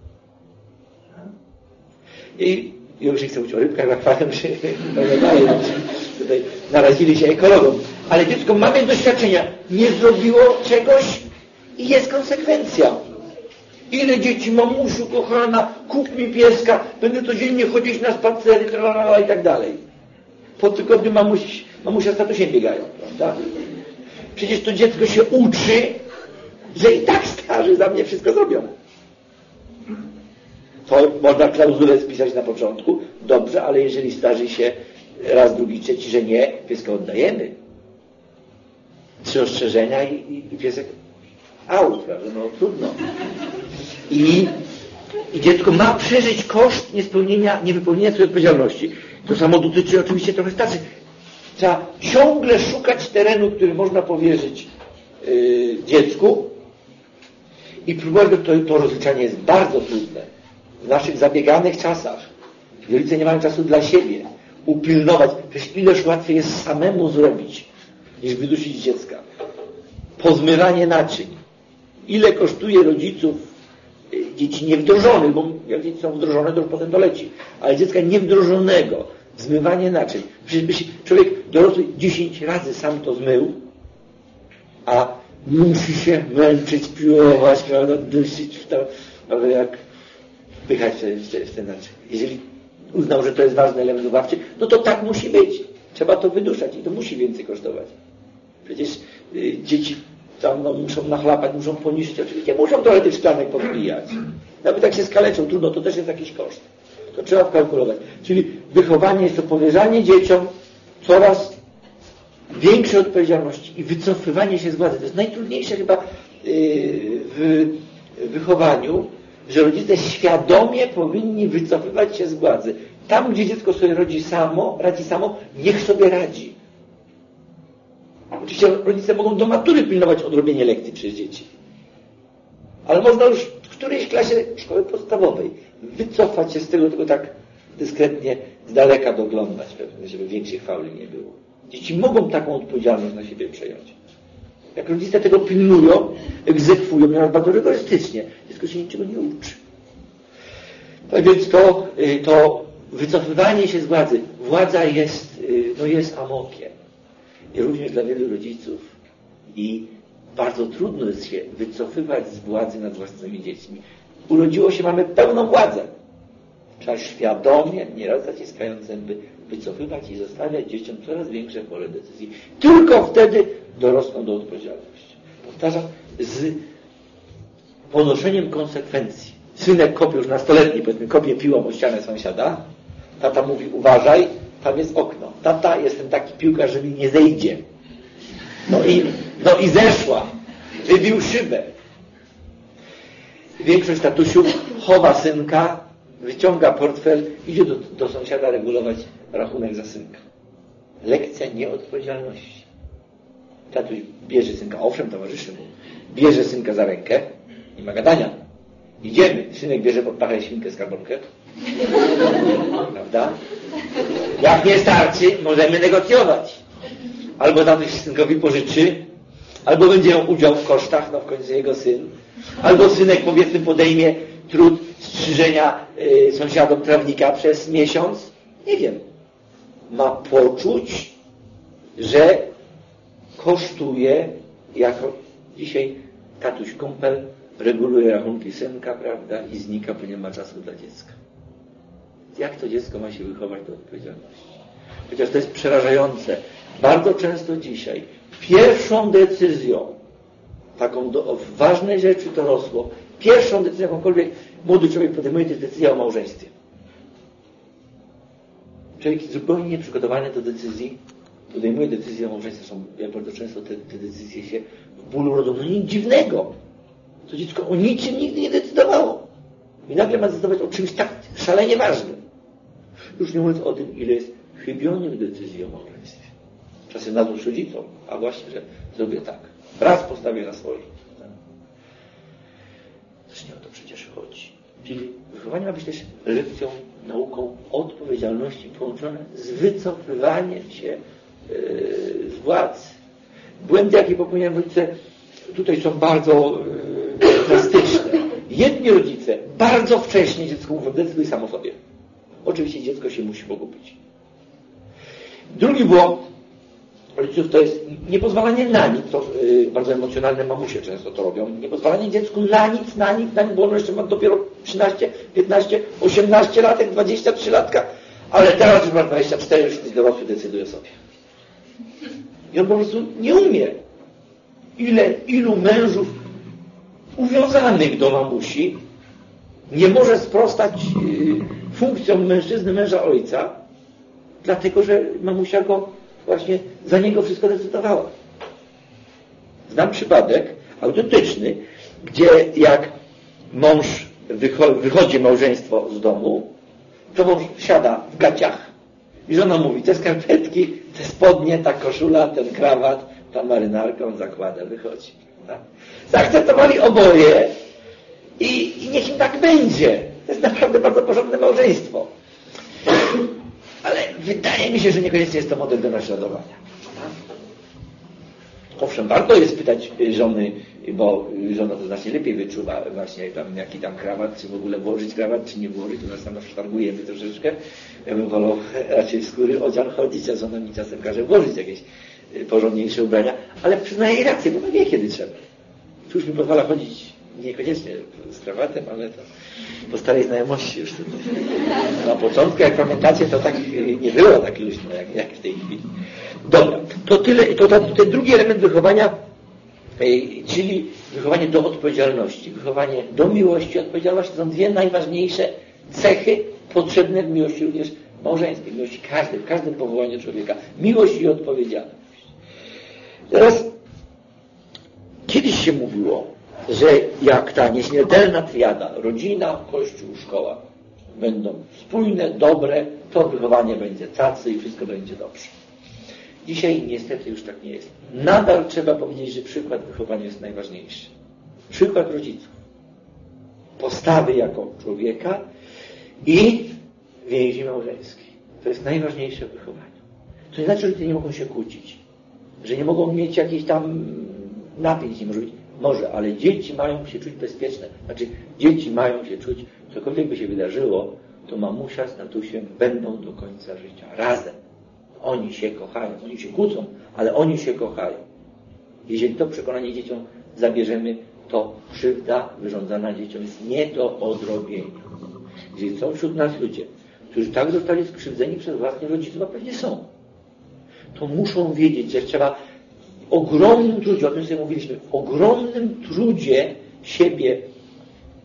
I już nie chcę mówić o rybkach, akwarium się dalej. Tutaj narazili się ekologom. Ale dziecko ma mieć doświadczenia. Nie zrobiło czegoś i jest konsekwencja. Ile dzieci, mamusiu kochana, kup mi pieska, będę codziennie chodzić na spacery, i tak dalej. Po tygodniu mamusia z tatusiem biegają, prawda? Przecież to dziecko się uczy, że i tak starzy za mnie wszystko zrobią. To można klauzulę spisać na początku, dobrze, ale jeżeli starzy się raz, drugi, trzeci, że nie, pieska oddajemy. 3 ostrzeżenia i piesek out, prawda? No trudno. I dziecko ma przeżyć koszt niewypełnienia swojej odpowiedzialności. To samo dotyczy oczywiście trochę starszych. Trzeba ciągle szukać terenu, który można powierzyć dziecku i próbować, to rozliczanie jest bardzo trudne. W naszych zabieganych czasach rodzice nie mają czasu dla siebie upilnować. Przecież ileż łatwiej jest samemu zrobić, niż wydusić dziecka. Pozmywanie naczyń. Ile kosztuje rodziców dzieci niewdrożonych, bo jak dzieci są wdrożone, to już potem doleci. Ale dziecka niewdrożonego, zmywanie naczyń. Przecież by się człowiek dorosły 10 razy sam to zmył, a musi się męczyć, piłować, prawda, dusić w to, prawda, jak wpychać w ten naczyń. Jeżeli uznał, że to jest ważny element wychowawczy, no to tak musi być. Trzeba to wyduszać i to musi więcej kosztować. Przecież dzieci tam muszą nachlapać, muszą poniszczyć, oczywiście muszą trochę tych szklanek podbijać. Nawet jak się skaleczą, trudno, to też jest jakiś koszt. To trzeba wkalkulować. Czyli wychowanie jest to powierzanie dzieciom coraz większej odpowiedzialności i wycofywanie się z władzy. To jest najtrudniejsze chyba w wychowaniu, że rodzice świadomie powinni wycofywać się z władzy. Tam, gdzie dziecko sobie radzi samo, niech sobie radzi. Oczywiście rodzice mogą do matury pilnować odrobienie lekcji przez dzieci. Ale można już w którejś klasie szkoły podstawowej wycofać się z tego, tylko tak dyskretnie z daleka doglądać, żeby większych fauli nie było. Dzieci mogą taką odpowiedzialność na siebie przejąć. Jak rodzice tego pilnują, egzekwują, nawet bardzo rygorystycznie, dziecko się niczego nie uczy. Tak więc to wycofywanie się z władzy, władza jest amokiem. I również dla wielu rodziców. I bardzo trudno jest się wycofywać z władzy nad własnymi dziećmi. Urodziło się, mamy pełną władzę. Trzeba świadomie, nieraz zaciskając zęby, wycofywać i zostawiać dzieciom coraz większe pole decyzji. Tylko wtedy dorosną do odpowiedzialności. Powtarzam, z ponoszeniem konsekwencji. synek kopie, już nastoletni, powiedzmy, kopie piłą o ścianę sąsiada, tata mówi, uważaj, tam jest okno. Tata, jestem taki piłkarz, że mi nie zejdzie. No i zeszła. Wybił szybę. Większość tatusiów chowa synka, wyciąga portfel, idzie do sąsiada regulować rachunek za synka. Lekcja nieodpowiedzialności. Tatuś bierze synka, owszem, towarzyszy mu, bierze synka za rękę, nie ma gadania. Idziemy. Synek bierze pod pachę świnkę skarbonkę. Prawda? Jak nie starczy, możemy negocjować. Albo tatuś synkowi pożyczy, albo będzie miał udział w kosztach, no w końcu jego syn. Albo synek, powiedzmy, podejmie trud strzyżenia sąsiadom trawnika przez miesiąc. Nie wiem. Ma poczuć, że kosztuje, jako dzisiaj tatuś kumpel reguluje rachunki synka, prawda, i znika, bo nie ma czasu dla dziecka. Jak to dziecko ma się wychować do odpowiedzialności? Chociaż to jest przerażające. Bardzo często dzisiaj pierwszą decyzją, taką o ważnej rzeczy dorosło, pierwszą decyzją, jakąkolwiek młody człowiek podejmuje, to jest decyzja o małżeństwie. Człowiek zupełnie nieprzygotowany do decyzji podejmuje decyzję o małżeństwie. Jak bardzo często te decyzje się w bólu rodzą. No nic dziwnego. To dziecko o niczym nigdy nie decydowało. I nagle ma decydować o czymś tak szalenie ważnym. Już nie mówiąc o tym, ile jest chybionych decyzji o małżeństwie. Czasem na złość rodzicom, a właśnie, że zrobię tak. Raz postawię na swoim. Też nie o to przecież chodzi. Czyli wychowanie ma być też lekcją, nauką odpowiedzialności połączone z wycofywaniem się z władzy. Błędy, jakie popełniają rodzice, tutaj są bardzo drastyczne. Jedni rodzice bardzo wcześnie dziecku mówią, decyduj sam o sobie. Oczywiście dziecko się musi pogubić. Drugi błąd rodziców to jest niepozwalanie na nic. To bardzo emocjonalne mamusie często to robią. Niepozwalanie dziecku na nic, bo ono jeszcze ma dopiero 13, 15, 18 latek, 23 latka, ale teraz już ma 24, już jest dorosły, decyduje o sobie. I on po prostu nie umie. Ilu mężów uwiązanych do mamusi nie może sprostać funkcjom mężczyzny, męża, ojca, dlatego, że mamusia go właśnie za niego wszystko decydowała. Znam przypadek autentyczny, gdzie jak mąż wychodzi małżeństwo z domu, to mąż siada w gaciach i żona mówi, te skarpetki, te spodnie, ta koszula, ten krawat, ta marynarka, on zakłada, wychodzi. Tak? Zaakceptowali oboje i niech im tak będzie. To jest naprawdę bardzo porządne małżeństwo. Ale wydaje mi się, że niekoniecznie jest to model do naśladowania. Owszem, warto jest pytać żony, bo żona to znacznie lepiej wyczuwa właśnie tam, jaki tam krawat, czy w ogóle włożyć krawat, czy nie włożyć, to nas tam szwargujemy troszeczkę. Ja bym wolał raczej w skóry odzian chodzić, a żona mi czasem każe włożyć jakieś porządniejsze ubrania, ale przyznaję jej rację, bo ona wie, kiedy trzeba. Cóż mi pozwala chodzić niekoniecznie z krawatem, ale to po starej znajomości już tutaj. Na początku, jak pamiętacie, to tak nie było tak luźno, jak w tej chwili. Dobra, to tyle. To ten drugi element wychowania, czyli wychowanie do odpowiedzialności. Wychowanie do miłości i odpowiedzialności to są dwie najważniejsze cechy potrzebne w miłości również małżeńskiej, w miłości w każdym powołaniu człowieka. Miłość i odpowiedzialność. Teraz kiedyś się mówiło, że jak ta nieśmiertelna triada, rodzina, kościół, szkoła będą spójne, dobre, to wychowanie będzie cacy i wszystko będzie dobrze. Dzisiaj niestety już tak nie jest. Nadal trzeba powiedzieć, że przykład wychowania jest najważniejszy. Przykład rodziców. Postawy jako człowieka i więzi małżeńskiej. To jest najważniejsze w wychowaniu. To nie znaczy, że rodzice nie mogą się kłócić. Że nie mogą mieć jakichś tam napięć, nie może być. Może, ale dzieci mają się czuć bezpieczne. Znaczy, dzieci mają się czuć, cokolwiek by się wydarzyło, to mamusia z tatusiem będą do końca życia razem. Oni się kochają, oni się kłócą, ale oni się kochają. Jeżeli to przekonanie dzieciom zabierzemy, to krzywda wyrządzana dzieciom jest nie do odrobienia. Jeżeli są wśród nas ludzie, którzy tak zostali skrzywdzeni przez własnych rodziców, a pewnie są, to muszą wiedzieć, że trzeba w ogromnym trudzie, o tym sobie mówiliśmy, w ogromnym trudzie siebie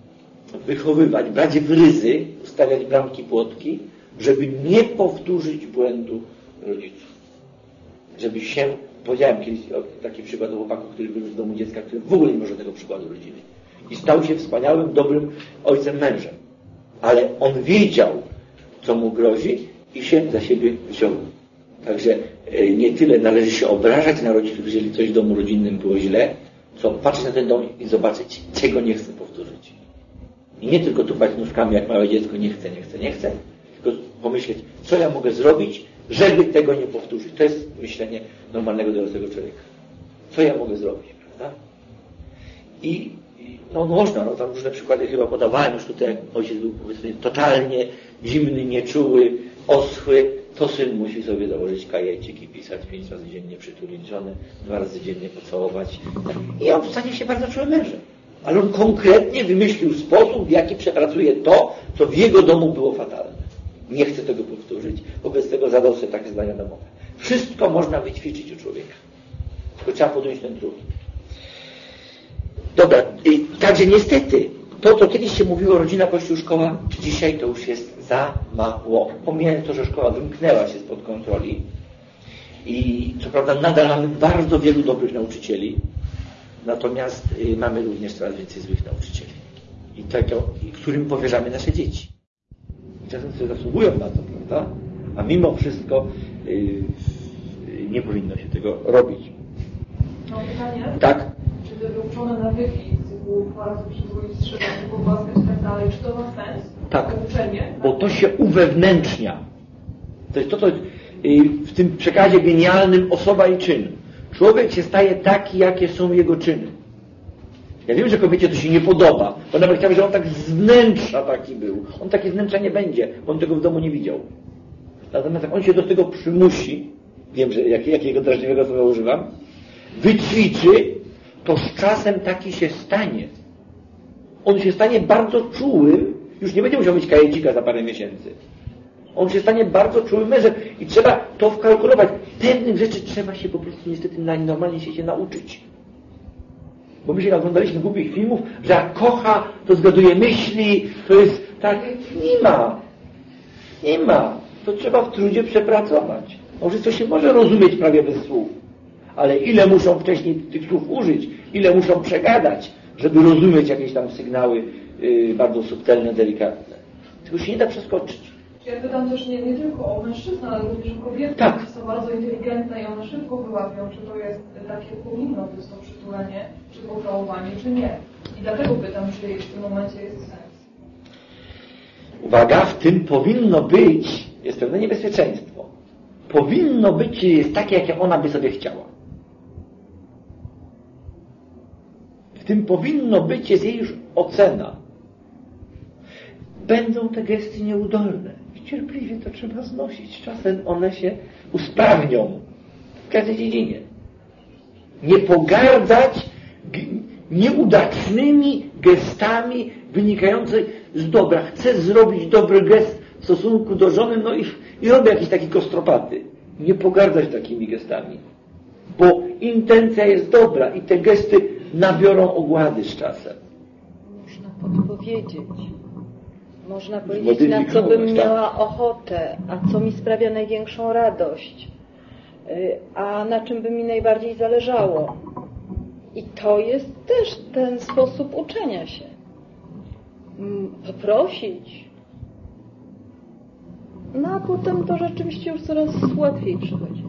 wychowywać, brać w ryzy, ustawiać bramki, płotki, żeby nie powtórzyć błędu rodziców. Żeby się, powiedziałem kiedyś taki przykład o chłopaku, który był w domu dziecka, który w ogóle nie ma żadnego przykładu rodziny. I stał się wspaniałym, dobrym ojcem, mężem. Ale on wiedział, co mu grozi i się za siebie wziął. Także nie tyle należy się obrażać na rodziców, jeżeli coś w domu rodzinnym było źle, co patrzeć na ten dom i zobaczyć, czego nie chcę powtórzyć. I nie tylko tupać nóżkami jak małe dziecko, nie chcę, tylko pomyśleć, co ja mogę zrobić, żeby tego nie powtórzyć. To jest myślenie normalnego, dorosłego człowieka. Co ja mogę zrobić, prawda? I można, tam różne przykłady chyba podawałem już tutaj, jak ojciec był, powiedzmy, totalnie zimny, nieczuły, oschły, to syn musi sobie założyć kajecik i pisać 5 razy dziennie, przytulić żonę, 2 razy dziennie pocałować. I on stanie się bardzo czułym mężem. Ale on konkretnie wymyślił sposób, w jaki przepracuje to, co w jego domu było fatalne. Nie chce tego powtórzyć, wobec tego zadał sobie takie zdania domowe. Wszystko można wyćwiczyć u człowieka. Tylko trzeba podjąć ten trud. Dobra, także niestety, to co kiedyś się mówiło rodzina, kościół, szkoła, dzisiaj to już jest za mało. Pomijając to, że szkoła wymknęła się spod kontroli i co prawda nadal mamy bardzo wielu dobrych nauczycieli, natomiast mamy również coraz więcej złych nauczycieli. I tego, którym powierzamy nasze dzieci. I czasem sobie zasługują na to, prawda? A mimo wszystko nie powinno się tego robić.
Mam pytanie?
Tak?
Czy te wyuczone nawyki, typu płacę przyzwoić, trzeba pogłaskać i tak dalej, czy to ma sens?
Tak,
to uczenie?
bo to się uwewnętrznia. To jest to w tym przekazie genialnym osoba i czyn. Człowiek się staje taki, jakie są jego czyny. Ja wiem, że kobiecie to się nie podoba, bo nawet chciałbym, że on tak z wnętrza taki był. On taki z wnętrza nie będzie, bo on tego w domu nie widział. Natomiast jak on się do tego przymusi, wiem, że jakiego drażliwego słowa używam, wyćwiczy, to z czasem taki się stanie. On się stanie bardzo czułym, już nie będzie musiał mieć kajecika za parę miesięcy. On się stanie bardzo czułym mężem i trzeba to wkalkulować. Pewnych rzeczy trzeba się po prostu niestety na normalnie się nauczyć. Bo my się oglądaliśmy głupich filmów, że jak kocha, to zgaduje myśli, to jest tak. Nie ma. To trzeba w trudzie przepracować. Małżeństwo się może rozumieć prawie bez słów. Ale ile muszą wcześniej tych słów użyć, ile muszą przegadać, żeby rozumieć jakieś tam sygnały bardzo subtelne, delikatne. Tego się nie da przeskoczyć.
Ja pytam też nie tylko o mężczyznę, ale również o kobiety,
tak.
które są bardzo inteligentne i one szybko wyłapią, czy to jest takie powinno być to przytulenie, czy pocałowanie, czy nie. I dlatego pytam, czy w tym momencie jest sens.
Uwaga, w tym powinno być, jest pewne niebezpieczeństwo. Powinno być jest takie, jakie ona by sobie chciała. W tym powinno być jest jej już ocena. Będą te gesty nieudolne. I cierpliwie to trzeba znosić. Czasem one się usprawnią w każdej dziedzinie. Nie pogardzać nieudacznymi gestami wynikającymi z dobra. Chcę zrobić dobry gest w stosunku do żony, no i robię jakiś taki kostropaty. Nie pogardzać takimi gestami. Bo intencja jest dobra i te gesty nabiorą ogłady z czasem.
Można podpowiedzieć. Można powiedzieć, na co bym miała ochotę, a co mi sprawia największą radość, a na czym by mi najbardziej zależało. I to jest też ten sposób uczenia się. Poprosić. No a potem to rzeczywiście już coraz łatwiej przychodzi.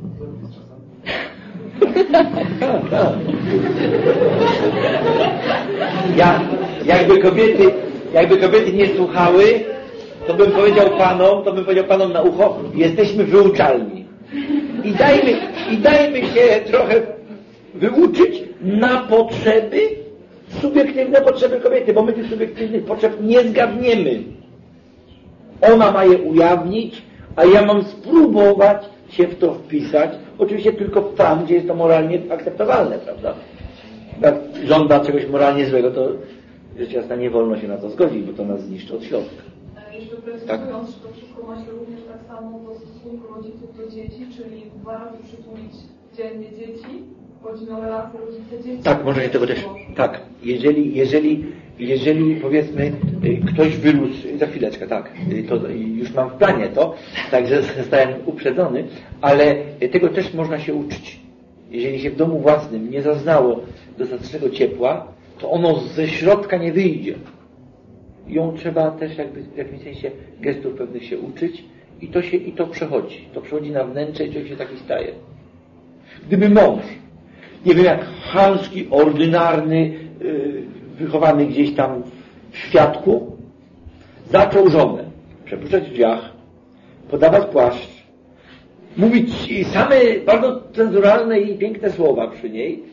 Jakby kobiety nie słuchały, to bym powiedział panom na ucho, jesteśmy wyuczalni. I dajmy się trochę wyuczyć na potrzeby, subiektywne potrzeby kobiety, bo my tych subiektywnych potrzeb nie zgadniemy. Ona ma je ujawnić, a ja mam spróbować się w to wpisać, oczywiście tylko tam, gdzie jest to moralnie akceptowalne, prawda? Jak żąda czegoś moralnie złego, to rzecz jasna nie wolno się na to zgodzić, bo to nas zniszczy od środka.
Jeszcze precyzując, że to wszystko ma się również tak samo do stosunku rodziców do dzieci, czyli 2 razy przytulić dziennie dzieci, chodzi o relacje rodzice-dzieci.
Tak, może nie tego też. Tak, jeżeli powiedzmy ktoś wyrósł, za chwileczkę, tak, to już mam w planie to, także zostałem uprzedzony, ale tego też można się uczyć. Jeżeli się w domu własnym nie zaznało dostatecznego ciepła, to ono ze środka nie wyjdzie. Ją trzeba też jakby w jakimś sensie gestów pewnych się uczyć i to przechodzi. To przechodzi na wnętrze i człowiek się taki staje. Gdyby mąż, nie wiem jak chamski, ordynarny, wychowany gdzieś tam w świadku, zaczął żonę przepuszczać w drzwiach, podawać płaszcz, mówić same bardzo cenzuralne i piękne słowa przy niej,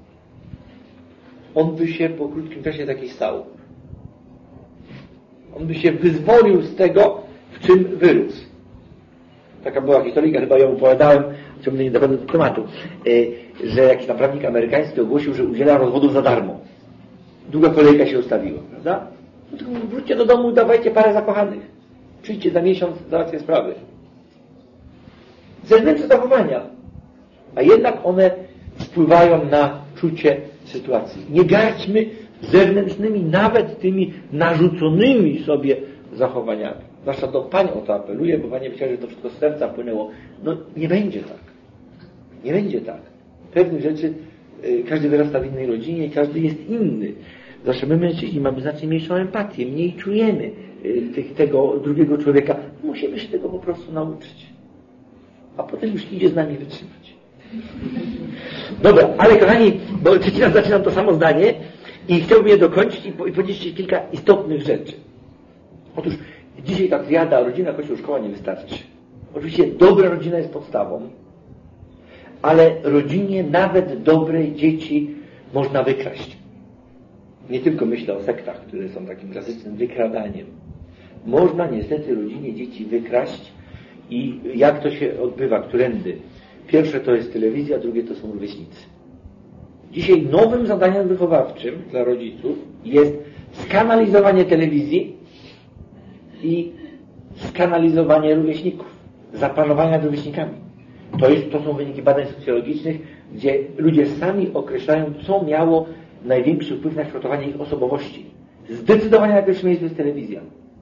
on by się po krótkim czasie taki stał. On by się wyzwolił z tego, w czym wyrósł. Taka była historyjka, chyba ją opowiadałem, ciągle nie dochodzę do tematu, że jakiś tam prawnik amerykański ogłosił, że udziela rozwodów za darmo. Długa kolejka się ustawiła, prawda? No to wróćcie do domu, dawajcie parę zakochanych. Przyjdźcie za miesiąc, załatwię sprawy. Zewnętrzne zachowania. A jednak one wpływają na czucie sytuacji. Nie garćmy zewnętrznymi, nawet tymi narzuconymi sobie zachowaniami. Zwłaszcza do pań o to apeluję, bo panie myślą, że to wszystko z serca płynęło. No nie będzie tak. Nie będzie tak. Pewnych rzeczy każdy wyrasta w innej rodzinie i każdy jest inny. Zawsze my mężczyźni mamy znacznie mniejszą empatię, mniej czujemy tego drugiego człowieka. Musimy się tego po prostu nauczyć. A potem już idzie z nami wytrzymać. Dobra, ale kochani, bo trzeci raz zaczynam to samo zdanie i chciałbym je dokończyć i powiedzieć Ci kilka istotnych rzeczy. Otóż dzisiaj ta triada rodzina, kościół, szkoła nie wystarczy. Oczywiście dobra rodzina jest podstawą, ale rodzinie nawet dobrej dzieci można wykraść. Nie tylko myślę o sektach, które są takim klasycznym wykradaniem. Można niestety rodzinie dzieci wykraść i jak to się odbywa, którędy? Pierwsze to jest telewizja, drugie to są rówieśnicy. Dzisiaj nowym zadaniem wychowawczym dla rodziców jest skanalizowanie telewizji i skanalizowanie rówieśników, zapanowania nad rówieśnikami. To są wyniki badań socjologicznych, gdzie ludzie sami określają, co miało największy wpływ na kształtowanie ich osobowości. Zdecydowanie na pierwszym miejscu jest telewizja.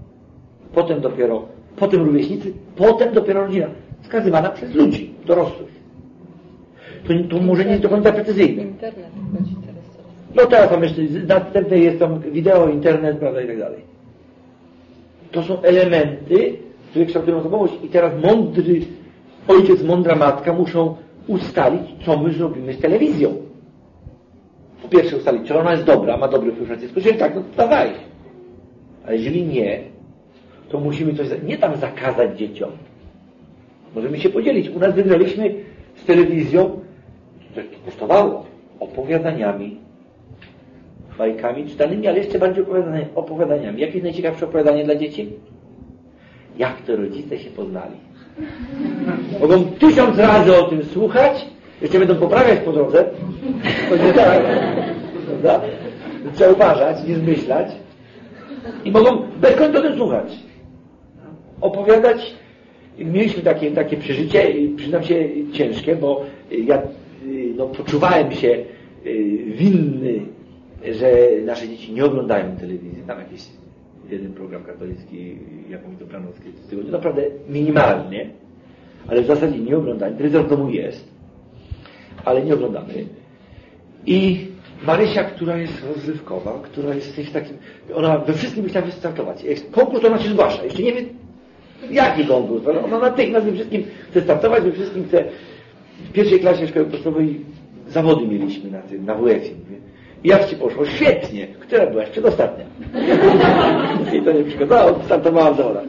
Potem rówieśnicy, potem dopiero rodzina. Wskazywana przez ludzi, dorosłych. To może nie jest do końca precyzyjne.
Internet wchodzi teraz.
No teraz tam jeszcze następne jest tam wideo, internet, prawda i tak dalej. To są elementy, które kształtują osobowość i teraz mądry ojciec, mądra matka muszą ustalić, co my zrobimy z telewizją. Po pierwsze ustalić, czy ona jest dobra, ma dobry wpływ na dziecko. Jeżeli tak, no to dawaj. Ale jeżeli nie, to musimy coś, nie tam zakazać dzieciom. Możemy się podzielić. U nas wygraliśmy z telewizją, to kosztowało, opowiadaniami, bajkami czytanymi, ale jeszcze bardziej opowiadaniami. Jakie jest najciekawsze opowiadanie dla dzieci? Jak to rodzice się poznali. Mogą 1000 razy o tym słuchać, jeszcze będą poprawiać po drodze. To nie tak. Prawda? Trzeba uważać, nie zmyślać. I mogą bez końca o tym słuchać. Opowiadać. Mieliśmy takie przeżycie, przyznam się, ciężkie, bo ja poczuwałem się winny, że nasze dzieci nie oglądają telewizji. Tam jakiś jeden program katolicki, jakąś dobranoc w tygodniu, naprawdę minimalnie, ale w zasadzie nie oglądają. Telewizor w domu jest, ale nie oglądamy. I Marysia, która jest rozrywkowa, która jest w takim, ona we wszystkim chciała wystartować. Konkurs ona się zgłasza, jeszcze nie wie jaki konkurs. Ona natychmiast we wszystkim chce startować, we wszystkim chce. W pierwszej klasie szkoły podstawowej zawody mieliśmy na WF-ie. I jak Ci poszło? Świetnie. Która byłaś? Przedostatnia. I to nie przeszkadzało, startowałam w zawodach.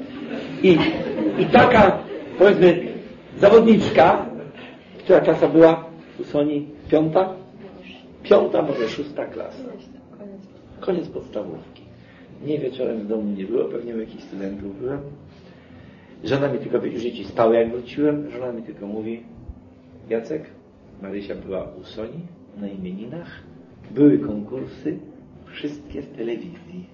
I taka, powiedzmy, zawodniczka, która klasa była u Soni? 5? 5, może 6 klasa. Koniec podstawówki. Nie, wieczorem w domu nie było, pewnie u jakichś studentów byłem. Żona mi tylko, już dzieci spały jak wróciłem, żona mi tylko mówi: Jacek, Marysia była u Soni na imieninach, były konkursy, wszystkie z telewizji.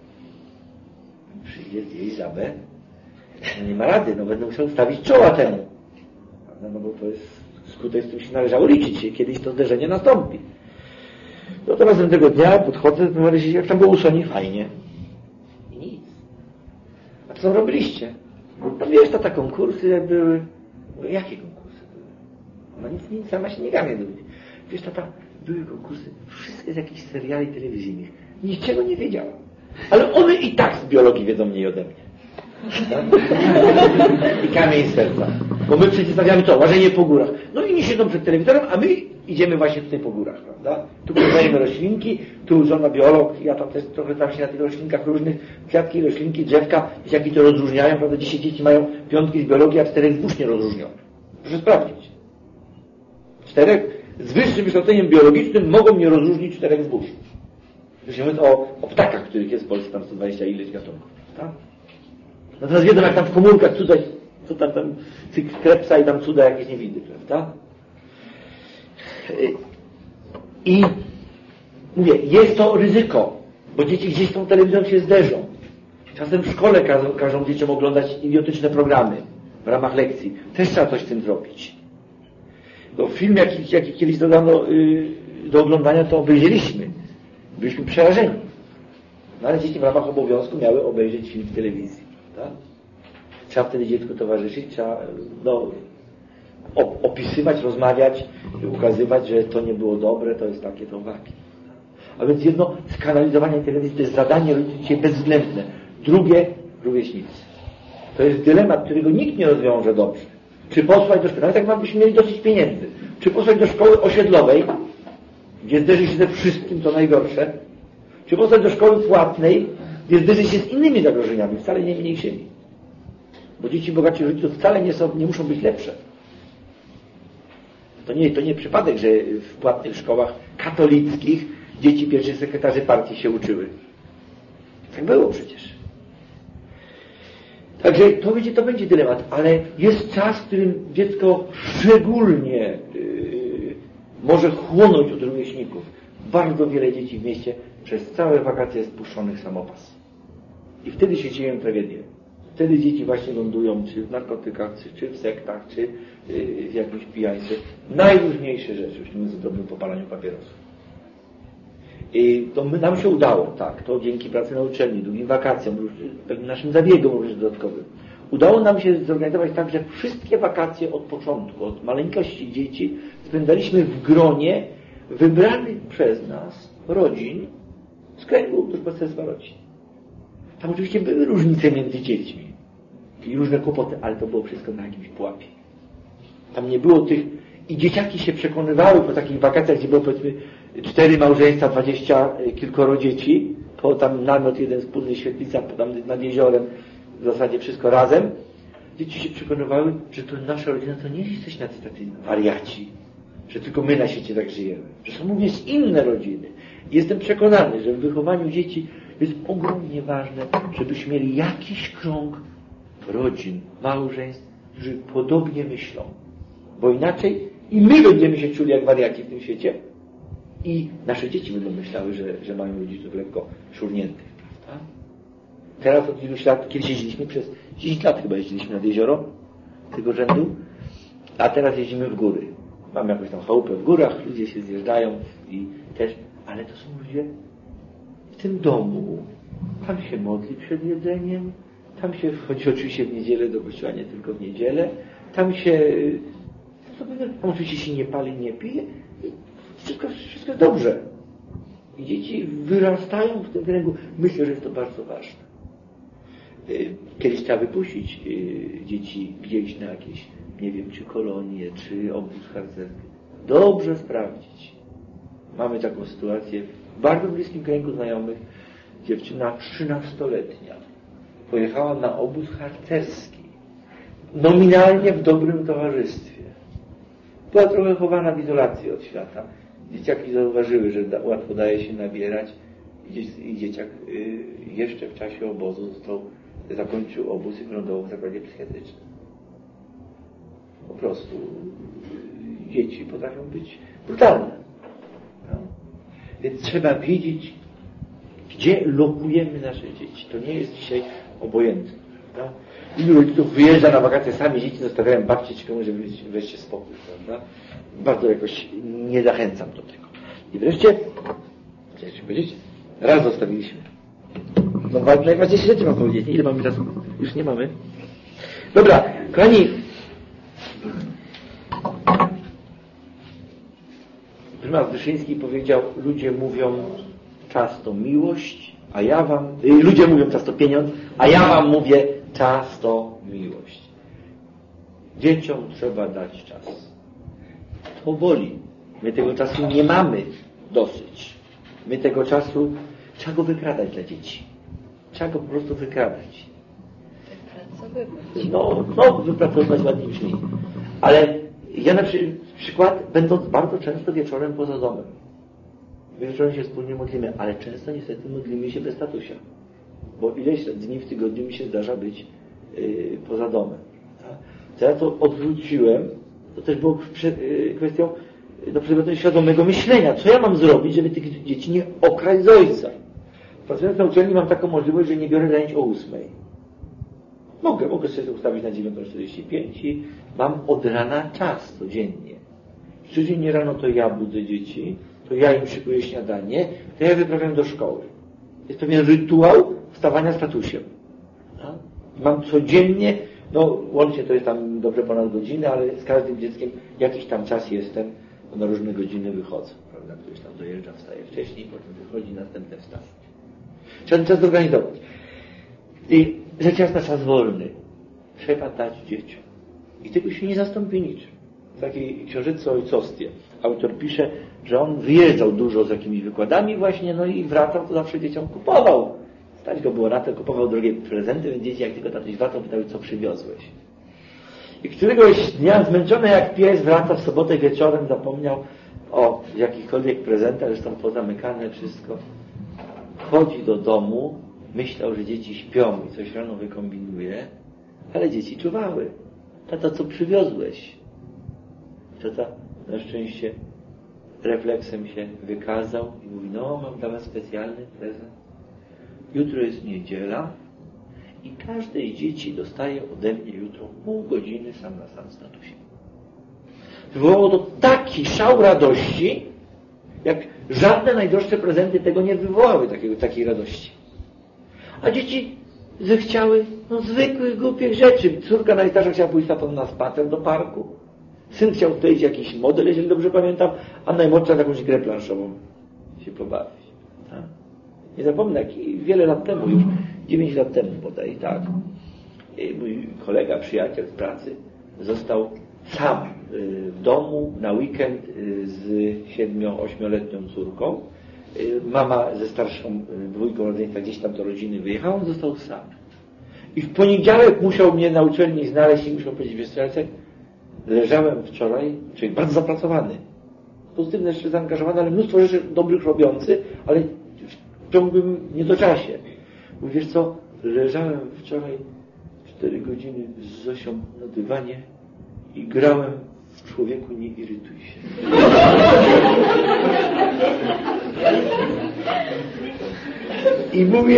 Przyjdzie z jej żabę, no nie ma rady, będę musiał stawić czoła temu. No bo to jest skutek, z którym się należało liczyć, kiedyś to zderzenie nastąpi. No to następnego dnia podchodzę, jak tam było u Soni, fajnie. I nic. A co robiliście? No wiesz, to te konkursy jak były. No, jakie konkursy były? No nic, sama się nie gamie dowiedzieć. Wiesz, tata, były konkursy, wszystkie z jakichś seriali telewizyjnych. Niczego nie wiedziałam. Ale one i tak z biologii wiedzą mniej ode mnie. I kamień z serca. Bo my przedstawiamy to, łażenie po górach. No i oni siedzą przed telewizorem, a my idziemy właśnie tutaj po górach, prawda? Tu poznajemy roślinki, tu żona biolog, ja tam też trochę tam się na tych roślinkach różnych, kwiatki, roślinki, drzewka, jak to rozróżniają, prawda? Dzisiaj dzieci mają 5 z biologii, a 4 zbóż nie rozróżnią. Proszę sprawdzić. 4 z wyższym wykształceniem biologicznym mogą nie rozróżnić 4 zbóż. Myślimy o ptakach, których jest w Polsce tam 120 ileś gatunków, prawda? Natomiast wiedzą, jak tam w komórkach cuda, co tam krepsa i tam cuda jakieś nie widzę, prawda? I mówię, jest to ryzyko, bo dzieci gdzieś z tą telewizją się zderzą. Czasem w szkole każą dzieciom oglądać idiotyczne programy w ramach lekcji. Też trzeba coś z tym zrobić. No, film, jaki kiedyś dodano do oglądania, to obejrzeliśmy. Byliśmy przerażeni. No, ale dzieci w ramach obowiązku miały obejrzeć film w telewizji. Tak? Trzeba wtedy dziecku towarzyszyć, trzeba opisywać, rozmawiać, ukazywać, że to nie było dobre, to jest takie, to owaki. A więc jedno, skanalizowanie telewizji to jest zadanie rodziców dzisiaj bezwzględne. Drugie, rówieśnicy. To jest dylemat, którego nikt nie rozwiąże dobrze. Czy posłać do szkoły, nawet jak byśmy mieli dosyć pieniędzy, czy posłać do szkoły osiedlowej, gdzie zderzy się ze wszystkim, to najgorsze, czy posłać do szkoły płatnej, gdzie zderzy się z innymi zagrożeniami, wcale nie mniejszymi. Bo dzieci bogatych rodziców wcale nie muszą być lepsze. To nie przypadek, że w płatnych szkołach katolickich dzieci pierwszych sekretarzy partii się uczyły. Tak było przecież. Także to będzie dylemat, ale jest czas, w którym dziecko szczególnie może chłonąć od rówieśników. Bardzo wiele dzieci w mieście przez całe wakacje jest puszczonych samopas. I wtedy się dzieją tragedie. Wtedy dzieci właśnie lądują czy w narkotykach, czy w sektach, czy w jakimś pijaństwie. Najróżniejsze rzeczy, już nie mówiąc o drobnym popalaniu papierosów. I to nam się udało, tak, to dzięki pracy na uczelni, długim wakacjom, pewnym naszym zabiegom również dodatkowym. Udało nam się zorganizować tak, że wszystkie wakacje od początku, od maleńkości dzieci spędzaliśmy w gronie wybranych przez nas rodzin z kręgu duszpasterstwa rodzin. Tam oczywiście były różnice między dziećmi i różne kłopoty, ale to było wszystko na jakimś pułapie. Tam nie było tych... I dzieciaki się przekonywały po takich wakacjach, gdzie było powiedzmy 4 małżeństwa, 20 kilkoro dzieci, po tam namiot jeden wspólny, świetlica, tam nad jeziorem, w zasadzie wszystko razem. Dzieci się przekonywały, że to nasza rodzina to nie jesteś tacy wariaci, że tylko my na świecie tak żyjemy, że są również inne rodziny. I jestem przekonany, że w wychowaniu dzieci jest ogromnie ważne, żebyśmy mieli jakiś krąg rodzin, małżeństw, którzy podobnie myślą. Bo inaczej i my będziemy się czuli jak wariaci w tym świecie i nasze dzieci będą myślały, że mają rodziców lekko szurniętych. Prawda? Teraz od iluś lat, kiedyś jeździliśmy przez 10 lat chyba jeździliśmy nad jezioro tego rzędu, a teraz jeździmy w góry. Mamy jakąś tam chałupę w górach, ludzie się zjeżdżają i też, ale to są ludzie w tym domu. Tam się modli przed jedzeniem, tam się wchodzi oczywiście w niedzielę do kościoła, nie tylko w niedzielę, tam się oczywiście się nie pali, nie pije i wszystko jest dobrze. I dzieci wyrastają w tym kręgu. Myślę, że jest to bardzo ważne. Kiedyś trzeba wypuścić dzieci gdzieś na jakieś, nie wiem, czy kolonie, czy obóz harcerski. Dobrze sprawdzić. Mamy taką sytuację w bardzo bliskim kręgu znajomych. Dziewczyna 13-letnia pojechała na obóz harcerski. Nominalnie w dobrym towarzystwie. Była trochę chowana w izolacji od świata. Dzieciaki zauważyły, że łatwo daje się nabierać i dzieciak jeszcze w czasie obozu zakończył obóz i wylądował w zakładzie psychiatrycznym. Po prostu dzieci potrafią być brutalne. No? Więc trzeba wiedzieć, gdzie lokujemy nasze dzieci. To nie jest dzisiaj obojętne. Prawda? Ilu rodziców wyjeżdża na wakacje, sami dzieci zostawiają babci ci komuś, żeby weźcie spokój. Prawda? Bardzo jakoś nie zachęcam do tego. I wreszcie Chciałeś powiedzieć? Raz zostawiliśmy. No najważniejsze rzeczy mam powiedzieć. Ile mamy czasu? Już nie mamy. Dobra, kochani. Prymas Wyszyński powiedział, ludzie mówią czas to miłość, a ja wam... Ludzie mówią czas to pieniądz, a ja wam mówię czas to miłość. Dzieciom trzeba dać czas. To boli. My tego czasu nie mamy dosyć. My tego czasu trzeba go wykradać dla dzieci. Trzeba go po prostu wykradać. Wypracowywać ładnie brzmi. Ale ja na przykład, będąc bardzo często wieczorem poza domem, wieczorem się wspólnie modlimy, ale często niestety modlimy się bez tatusia. Bo ileś dni w tygodniu mi się zdarza być poza domem. To ja to odwróciłem, to też było kwestią przedmiotem świadomego myślenia. Co ja mam zrobić, żeby tych dzieci nie okraść z ojca? Pracując na uczelni mam taką możliwość, że nie biorę zajęć o 8. Mogę sobie to ustawić na 9:45 i mam od rana czas codziennie. Codziennie rano to ja budzę dzieci, to ja im szykuję śniadanie, to ja wyprawiam do szkoły. Jest pewien rytuał wstawania z tatusiem. Mam codziennie, łącznie to jest tam dobrze ponad godzinę, ale z każdym dzieckiem jakiś tam czas jestem, bo na różne godziny wychodzę, prawda? Ktoś tam dojeżdża, wstaje wcześniej, potem wychodzi, następne wstawy. Trzeba ten czas zorganizować. I rzecz jasna, czas wolny trzeba dać dzieciom. I tego się nie zastąpi niczym. W takiej książeczce o ojcostwie autor pisze, że on wyjeżdżał dużo z jakimiś wykładami właśnie, i wracał, to zawsze dzieciom kupował. Stać go było na to, kupował drogie prezenty, więc dzieci jak tylko tatuś wracał, pytały, co przywiozłeś. I któregoś dnia zmęczony jak pies wraca w sobotę wieczorem, zapomniał o jakichkolwiek prezentach, zresztą pozamykane wszystko. Wchodzi do domu, myślał, że dzieci śpią i coś rano wykombinuje, ale dzieci czuwały. Tata, co przywiozłeś? Tata na szczęście refleksem się wykazał i mówi, mam dla was specjalny prezent. Jutro jest niedziela i każde z dzieci dostaje ode mnie jutro pół godziny sam na sam z tatusiem. Wywołało to taki szał radości, jak żadne najdroższe prezenty tego nie wywołały takiej radości. A dzieci zechciały zwykłych, głupich rzeczy. Córka najstarsza chciała pójść na spacer do parku. Syn chciał wkleić jakiś model, jeżeli dobrze pamiętam, a najmłodsza jakąś grę planszową się pobawić. Tak? Nie zapomnę, jak wiele lat temu, już 9 lat temu bodaj, tak. Mój kolega, przyjaciel z pracy został sam w domu na weekend z 7-8-letnią córką. Mama ze starszą dwójką rodzeństwa gdzieś tam do rodziny wyjechała, on został sam. I w poniedziałek musiał mnie na uczelni znaleźć i musiał powiedzieć, wiesz co, Jacek, leżałem wczoraj, czyli bardzo zapracowany, pozytywnie jeszcze zaangażowany, ale mnóstwo rzeczy dobrych robiący, ale w ciągłym niedoczasie. Mówi, wiesz co, leżałem wczoraj 4 godziny z Zosią na dywanie i grałem w Człowieku nie irytuj się. I mówię,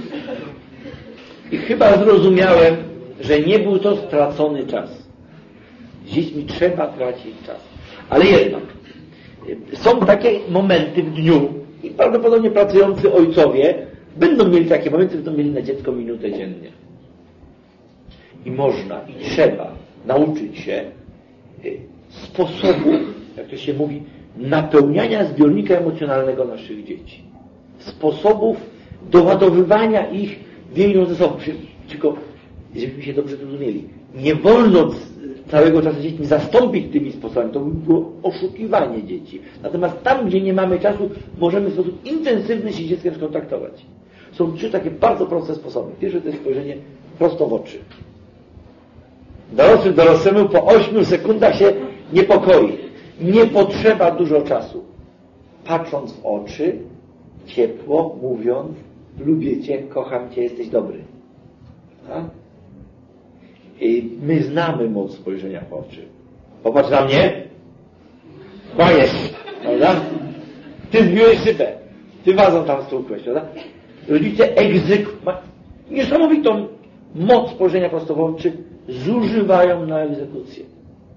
i chyba zrozumiałem, że nie był to stracony czas. Z dziećmi trzeba tracić czas. Ale jednak, są takie momenty w dniu i prawdopodobnie pracujący ojcowie będą mieli takie momenty, będą mieli na dziecko minutę dziennie. I można, i trzeba nauczyć się sposobów, jak to się mówi, napełniania zbiornika emocjonalnego naszych dzieci. Sposobów doładowywania ich więźnią ze sobą. Tylko, żebyśmy się dobrze zrozumieli, nie wolno całego czasu dziećmi zastąpić tymi sposobami. To by było oszukiwanie dzieci. Natomiast tam, gdzie nie mamy czasu, możemy w sposób intensywny się z dzieckiem skontaktować. Są 3 takie bardzo proste sposoby. Pierwsze to jest spojrzenie prosto w oczy. Dorosły dorosłemu po 8 sekundach się niepokoi. Nie potrzeba dużo czasu. Patrząc w oczy, ciepło, mówiąc, lubię Cię, kocham Cię, jesteś dobry. Tak? I my znamy moc spojrzenia w oczy. Popatrz na mnie. Kłaniesz. Prawda? Ty zbiłeś szybę. Ty wazą tam stłukłeś. Prawda? Rodzice mają niesamowitą moc spojrzenia prosto w oczy. Zużywają na egzekucję.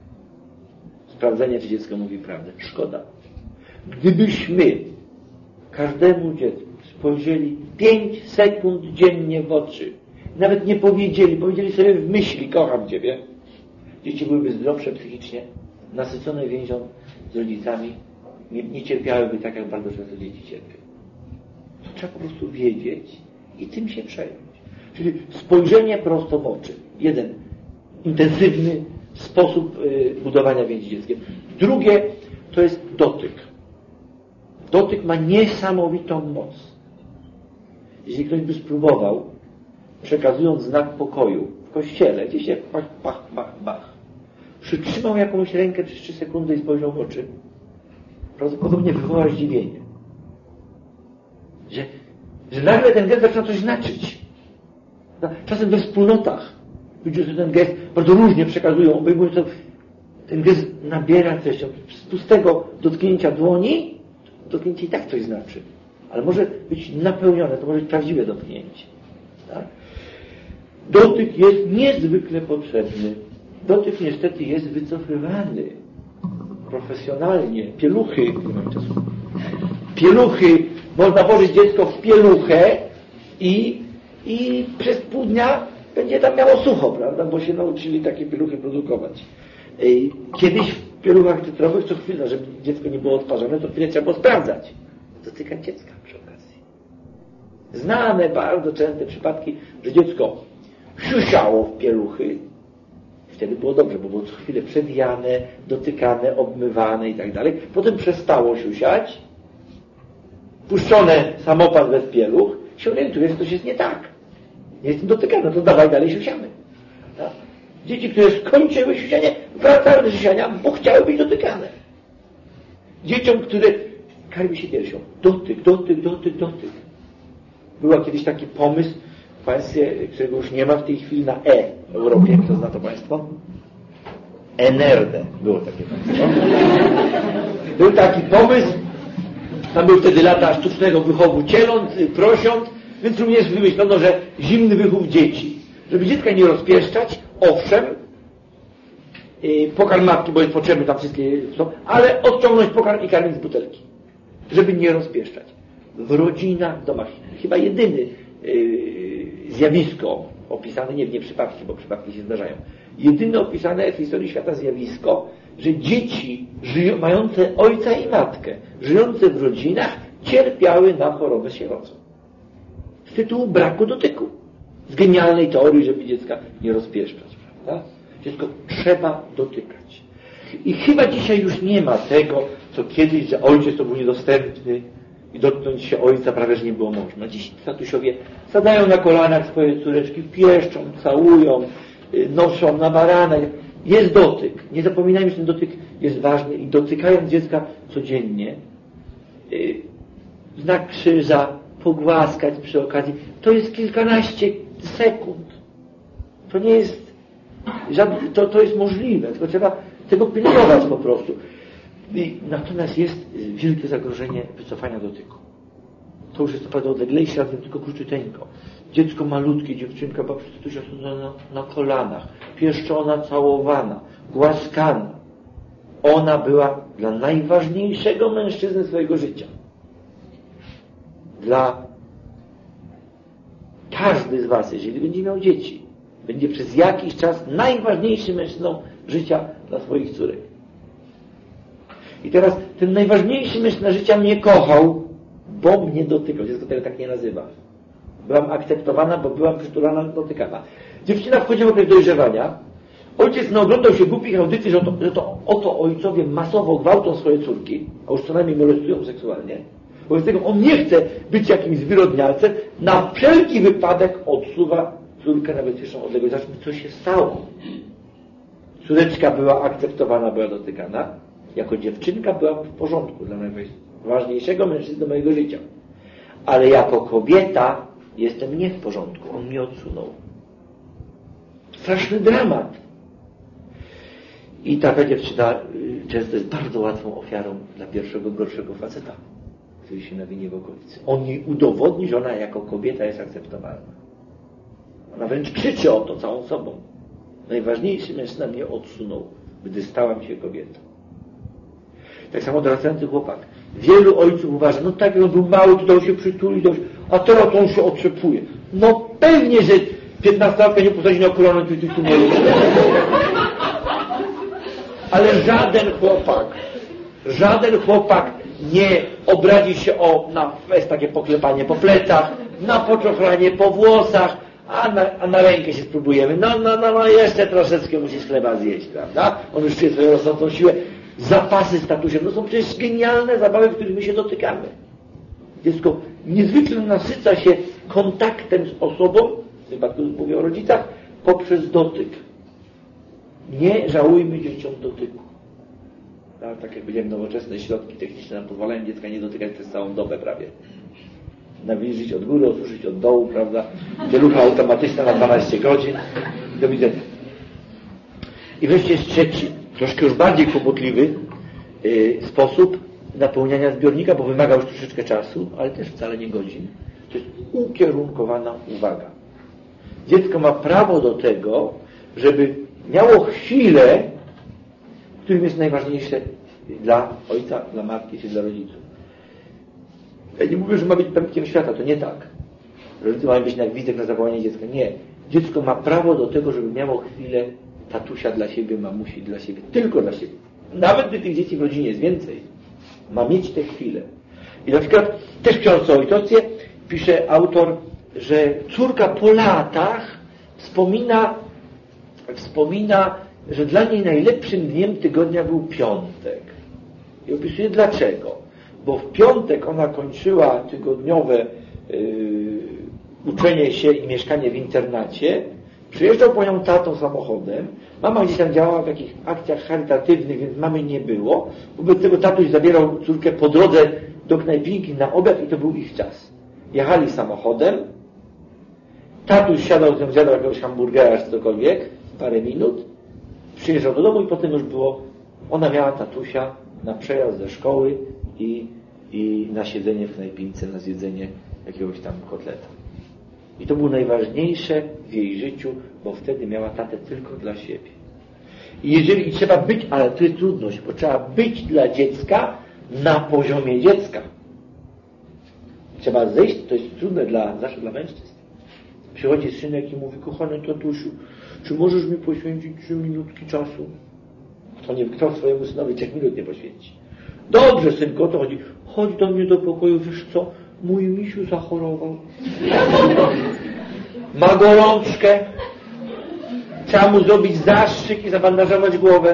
Sprawdzenie, czy dziecko mówi prawdę. Szkoda. Gdybyśmy każdemu dziecku spojrzeli 5 sekund dziennie w oczy, nawet nie powiedzieli sobie w myśli, kocham Ciebie, dzieci byłyby zdrowsze psychicznie, nasycone więzią z rodzicami, nie cierpiałyby tak, jak bardzo często dzieci cierpią. To trzeba po prostu wiedzieć i tym się przejąć. Czyli spojrzenie prosto w oczy. Jeden, intensywny sposób budowania więzi z dzieckiem. Drugie, to jest dotyk. Dotyk ma niesamowitą moc. Jeśli ktoś by spróbował, przekazując znak pokoju w kościele, gdzieś jak bach, bach, bach, bach, przytrzymał jakąś rękę przez 3 sekundy i spojrzał w oczy, prawdopodobnie wywoła zdziwienie. Że nagle ten gest zaczyna coś znaczyć. Czasem we wspólnotach ludzie sobie ten gest bardzo różnie przekazują, obejmują to, ten gest nabiera treścią. Z pustego dotknięcia dłoni, dotknięcie i tak coś znaczy. Ale może być napełnione, to może być prawdziwe dotknięcie. Tak? Dotyk jest niezwykle potrzebny. Dotyk niestety jest wycofywany profesjonalnie. Pieluchy, nie mam czasu. Pieluchy, można włożyć dziecko w pieluchę i przez pół dnia będzie tam miało sucho, prawda? Bo się nauczyli takie pieluchy produkować. Kiedyś w pieluchach cyfrowych co chwila, żeby dziecko nie było odparzone, to chwilę trzeba było sprawdzać. Dotykać dziecka przy okazji. Znane bardzo częste przypadki, że dziecko siusiało w pieluchy. Wtedy było dobrze, bo było co chwilę przewijane, dotykane, obmywane i tak dalej. Potem przestało siusiać. Puszczone samopal bez pieluch. Się orientuje, że coś jest nie tak. Nie jest dotykane, to dawaj dalej siusiamy. Tak? Dzieci, które skończyły siusianie, wracały do siusiania, bo chciały być dotykane. Dzieciom, które karmi się piersią. Dotyk, dotyk, dotyk, dotyk. Był kiedyś taki pomysł w państwie, którego już nie ma w tej chwili na w Europie. Kto zna to państwo? NRD było takie państwo. Był taki pomysł, tam był wtedy lata sztucznego wychowu cieląt, prosiąt, więc również wymyślono, że zimny wychów dzieci. Żeby dziecka nie rozpieszczać, owszem, pokarm matki, bo jest potrzebny, tam wszystkie są, ale odciągnąć pokarm i karmić z butelki. Żeby nie rozpieszczać. W rodzinach, w domach. Chyba jedyny zjawisko opisane, nie przypadki, bo przypadki się zdarzają. Jedyne opisane w historii świata zjawisko, że dzieci mające ojca i matkę, żyjące w rodzinach, cierpiały na chorobę sierocą. Z tytułu braku dotyku. Z genialnej teorii, żeby dziecka nie rozpieszczać. Prawda? Dziecko trzeba dotykać. I chyba dzisiaj już nie ma tego, co kiedyś, że ojciec to był niedostępny i dotknąć się ojca prawie, że nie było można. Dziś tatusiowie sadają na kolanach swoje córeczki, pieszczą, całują, noszą na baranach. Jest dotyk. Nie zapominajmy, że ten dotyk jest ważny i dotykając dziecka codziennie, znak krzyża, pogłaskać przy okazji, to jest kilkanaście sekund. To nie jest to jest możliwe, tylko trzeba tego pilnować po prostu. Natomiast jest wielkie zagrożenie wycofania dotyku. To już jest naprawdę odleglejsze, ale tylko króciuteńko. Dziecko malutkie, dziewczynka była przez tatusia na kolanach, pieszczona, całowana, głaskana. Ona była dla najważniejszego mężczyzny swojego życia. Każdy z was, jeżeli będzie miał dzieci, będzie przez jakiś czas najważniejszym mężczyzną życia dla swoich córek. I teraz ten najważniejszy mężczyzna życia mnie kochał, bo mnie dotykał. Dziecko tego tak nie nazywa. Byłam akceptowana, bo byłam przytulana, dotykana. Dziewczyna wchodzi w okres dojrzewania. Ojciec naoglądał się głupich audycji, że oto ojcowie masowo gwałcą swoje córki, a już co najmniej molestują seksualnie. Wobec tego on nie chce być jakimś zwyrodnialcem, na wszelki wypadek odsuwa córkę na bezpieczną odległość. Zobaczmy, co się stało. Córeczka była akceptowana, była dotykana. Jako dziewczynka była w porządku dla najważniejszego mężczyzny mojego życia. Ale jako kobieta jestem nie w porządku. On mnie odsunął. Straszny dramat. I taka dziewczyna często jest bardzo łatwą ofiarą dla pierwszego, gorszego faceta, który się nawinie w okolicy. On jej udowodni, że ona jako kobieta jest akceptowalna. Ona wręcz krzyczy o to całą sobą. Najważniejszy mężczyzna mnie odsunął, gdy stałam się kobietą. Tak samo dorastający chłopak. Wielu ojców uważa, no tak, on był mały, to dał się przytulić, a teraz on się otrzepuje. No pewnie, że 15-latka nie posadzi na kolano, tu nie jest. Ale żaden chłopak nie obrazi się na takie poklepanie po plecach, na poczochranie po włosach, a na rękę się spróbujemy. No, jeszcze troszeczkę musisz chleba zjeść, prawda? On już czuje swoją rosnącą siłę. Zapasy z tatusiem, to są przecież genialne zabawy, w których my się dotykamy. Dziecko niezwykle nasyca się kontaktem z osobą, w przypadku mówię o rodzicach, poprzez dotyk. Nie żałujmy dzieciom dotyku. Tak jak nowoczesne środki techniczne nam pozwalają dziecka nie dotykać przez całą dobę prawie. Nawilżyć od góry, osuszyć od dołu, prawda? Pielucha automatyczna na 12 godzin. Do widzenia. I wreszcie jest trzeci, troszkę już bardziej kłopotliwy sposób napełniania zbiornika, bo wymaga już troszeczkę czasu, ale też wcale nie godzin. To jest ukierunkowana uwaga. Dziecko ma prawo do tego, żeby miało chwilę, w którym jest najważniejsze dla ojca, dla matki czy dla rodziców. Ja nie mówię, że ma być pępkiem świata, to nie tak. Rodzice mają być jak gwizdek na zawołanie dziecka. Nie. Dziecko ma prawo do tego, żeby miało chwilę tatusia dla siebie, mamusi dla siebie, tylko dla siebie. Nawet gdy tych dzieci w rodzinie jest więcej, ma mieć tę chwilę. I na przykład też w książce o ojcostwie pisze autor, że córka po latach wspomina, że dla niej najlepszym dniem tygodnia był piątek. I opisuje dlaczego. Bo w piątek ona kończyła tygodniowe uczenie się i mieszkanie w internacie. Przyjeżdżał po nią tatą samochodem. Mama gdzieś tam działała w jakichś akcjach charytatywnych, więc mamy nie było. Wobec tego tatuś zabierał córkę po drodze do knajpinki na obiad i to był ich czas. Jechali samochodem. Tatuś siadał z nią, zjadał jakiegoś hamburgera czy cokolwiek, parę minut. Przyjeżdżał do domu i potem już było, ona miała tatusia na przejazd ze szkoły i na siedzenie w knajpince, na zjedzenie jakiegoś tam kotleta. I to było najważniejsze w jej życiu, bo wtedy miała tatę tylko dla siebie. I trzeba być, ale to jest trudność, bo trzeba być dla dziecka na poziomie dziecka. Trzeba zejść, to jest trudne zawsze dla mężczyzn. Przychodzi synek i mówi, kochany tatusiu, czy możesz mi poświęcić 3 minutki czasu? Kto swojemu synowi 3 minut nie poświęci? Dobrze, synku, o to chodzi. Chodź do mnie do pokoju, wiesz co? Mój misiu zachorował. Ma gorączkę. Trzeba mu zrobić zastrzyk i zabandażować głowę.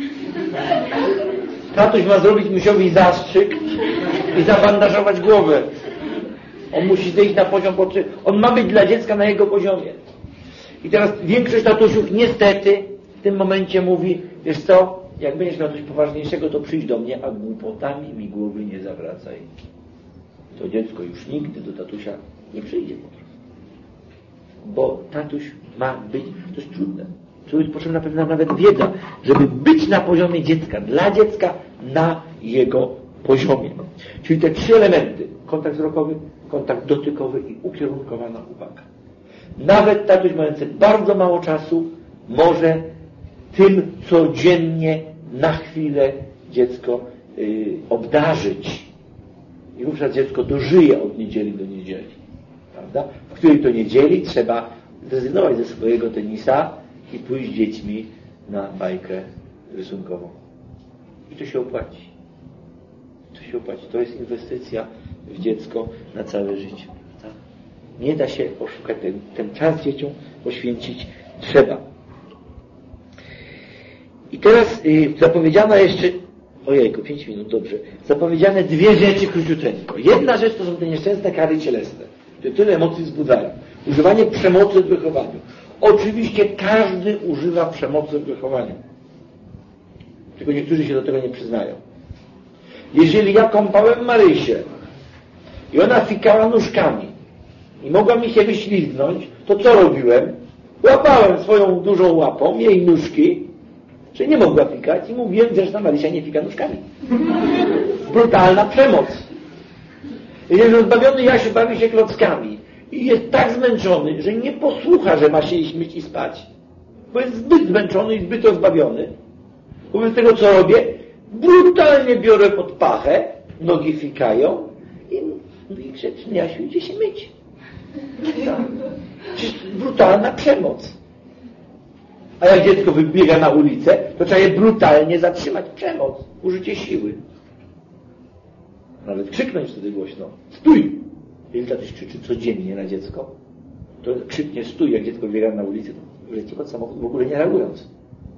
Tatuś ma zrobić misiowi zastrzyk i zabandażować głowę. On musi zejść na poziom potrzeby. On ma być dla dziecka na jego poziomie. I teraz większość tatusiów niestety w tym momencie mówi, wiesz co, jak będziesz miał coś poważniejszego, to przyjdź do mnie, a głupotami mi głowy nie zawracaj. To dziecko już nigdy do tatusia nie przyjdzie po prostu. Bo tatuś ma być, to jest trudne. Tu jest potrzebna pewna nawet wiedza, żeby być na poziomie dziecka, dla dziecka, na jego poziomie. Czyli te 3 elementy, kontakt wzrokowy, kontakt dotykowy i ukierunkowana uwaga. Nawet tatuś mający bardzo mało czasu może tym codziennie na chwilę dziecko obdarzyć. I wówczas dziecko dożyje od niedzieli do niedzieli. Prawda? W której to niedzieli trzeba zrezygnować ze swojego tenisa i pójść z dziećmi na bajkę rysunkową. I to się opłaci. To się opłaci. To jest inwestycja w dziecko na całe życie. Tak? Nie da się oszukać. Ten czas dzieciom poświęcić trzeba. I teraz zapowiedziano jeszcze, ojejku, 5 minut, dobrze. Zapowiedziane 2 rzeczy króciuteńko. Jedna rzecz to są te nieszczęsne kary cielesne, które tyle emocji wzbudzają. Używanie przemocy w wychowaniu. Oczywiście każdy używa przemocy w wychowaniu. Tylko niektórzy się do tego nie przyznają. Jeżeli ja kąpałem Marysię i ona fikała nóżkami i mogła mi się wyślizgnąć, to co robiłem? Łapałem swoją dużą łapą jej nóżki, czyli nie mogła fikać i mówiłem, że Marysia nie fika nóżkami. Brutalna przemoc. Jeżeli rozbawiony Jasiu bawi się klockami i jest tak zmęczony, że nie posłucha, że ma się iść myć i spać, bo jest zbyt zmęczony i zbyt rozbawiony, wobec tego co robię? Brutalnie biorę pod pachę nogi fikają i mówi grzeczny Jasiu, idzie się myć. Tak. Brutalna przemoc. A jak dziecko wybiega na ulicę, to trzeba je brutalnie zatrzymać. Przemoc, użycie siły. Nawet krzyknąć wtedy głośno. Stój! Jeżeli tatuś krzyczy codziennie na dziecko, to krzyknie stój, jak dziecko wybiega na ulicę, to leci pod samochód w ogóle nie reagując.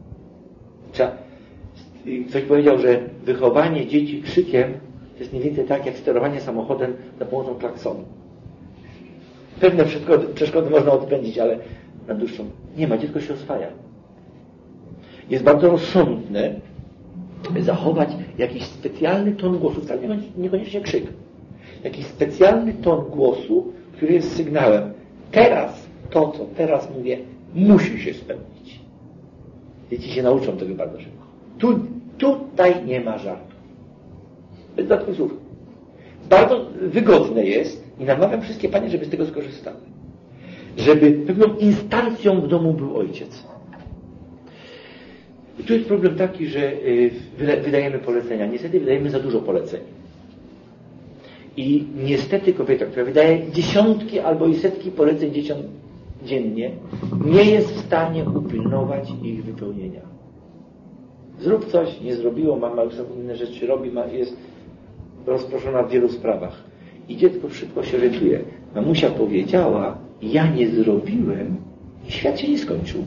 Ktoś powiedział, że wychowanie dzieci krzykiem to jest mniej więcej tak, jak sterowanie samochodem za pomocą klaksonu. Pewne przeszkody można odpędzić, ale na dłuższą nie ma. Dziecko się oswaja. Jest bardzo rozsądne zachować jakiś specjalny ton głosu, wcale niekoniecznie krzyk. Jakiś specjalny ton głosu, który jest sygnałem. Teraz, to co teraz mówię, musi się spełnić. Dzieci się nauczą tego bardzo szybko. Tutaj nie ma żartu. Bez dodatkowych słów. Bardzo wygodne jest i namawiam wszystkie panie, żeby z tego skorzystały. Żeby pewną instancją w domu był ojciec. I tu jest problem taki, że wydajemy polecenia. Niestety wydajemy za dużo poleceń. I niestety kobieta, która wydaje dziesiątki albo i setki poleceń dzieciom dziennie, nie jest w stanie upilnować ich wypełnienia. Zrób coś, nie zrobiło, mama już inne rzeczy robi, jest rozproszona w wielu sprawach. I dziecko szybko się orientuje. Mamusia powiedziała, ja nie zrobiłem i świat się nie skończył.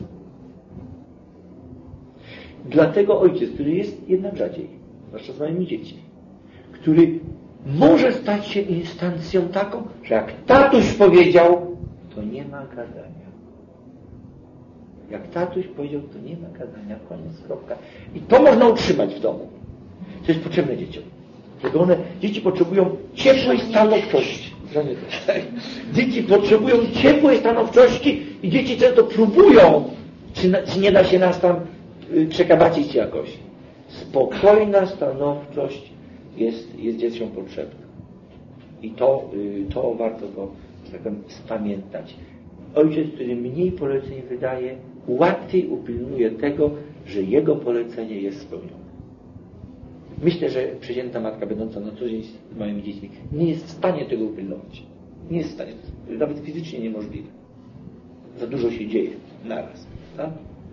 Dlatego ojciec, który jest jednak rzadziej, zwłaszcza z małymi dziećmi, który może stać się instancją taką, że jak tatuś powiedział, to nie ma gadania. Jak tatuś powiedział, to nie ma gadania, koniec, kropka. I to można utrzymać w domu. To jest potrzebne dzieciom. Dzieci potrzebują ciepłej stanowczości. Dzieci potrzebują ciepłej stanowczości i dzieci często próbują, czy nie da się nas tam przekabacić jakoś. Spokojna stanowczość jest dzieciom potrzebna. I to warto go tak spamiętać. Ojciec, który mniej poleceń wydaje, łatwiej upilnuje tego, że jego polecenie jest spełnione. Myślę, że przeciętna matka, będąca na co dzień z małymi dziećmi, nie jest w stanie tego upilnować. Nie jest w stanie. To jest nawet fizycznie niemożliwe. Za dużo się dzieje naraz. Tak?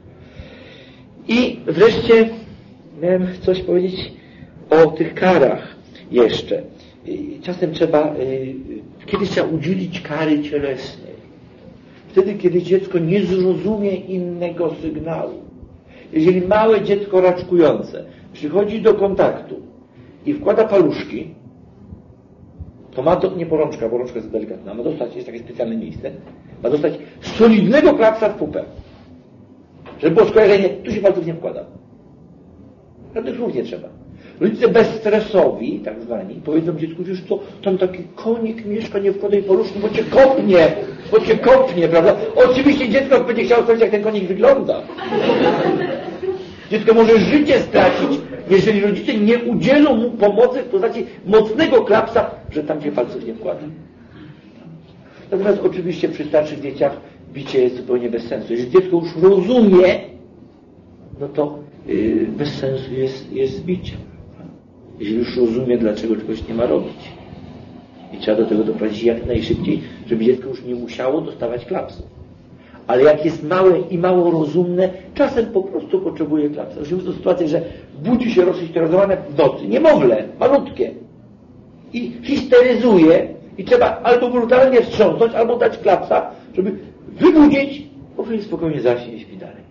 I wreszcie miałem coś powiedzieć o tych karach jeszcze. Czasem kiedyś trzeba udzielić kary cielesnej. Wtedy, kiedy dziecko nie zrozumie innego sygnału. Jeżeli małe dziecko raczkujące przychodzi do kontaktu i wkłada paluszki, to ma nie porączka, bo rączka jest delikatna, ma dostać, jest takie specjalne miejsce, ma dostać solidnego klapsa w pupę. Żeby było skojarzenie, tu się palców nie wkłada. Żadnych słów nie trzeba. Rodzice bezstresowi, tak zwani, powiedzą dziecku, wiesz co, tam taki konik mieszka, nie wkładaj paluszki, bo cię kopnie, prawda? Oczywiście dziecko będzie chciało sprawdzić, jak ten konik wygląda. Dziecko może życie stracić, jeżeli rodzice nie udzielą mu pomocy w postaci mocnego klapsa, że tam się palców nie wkłada. Natomiast oczywiście przy starszych dzieciach bicie jest zupełnie bez sensu. Jeżeli dziecko już rozumie, no to bez sensu jest bicie. Jeżeli już rozumie, dlaczego czegoś nie ma robić. I trzeba do tego doprowadzić jak najszybciej, żeby dziecko już nie musiało dostawać klapsów. Ale jak jest małe i mało rozumne, czasem po prostu potrzebuje klapsa. Już jest to sytuacja, że budzi się rozhisteryzowane w nocy, niemowlę, malutkie. I histeryzuje i trzeba albo brutalnie wstrząsnąć, albo dać klapsa, żeby wybudzić, po chwili spokojnie zaśnie i śpi dalej.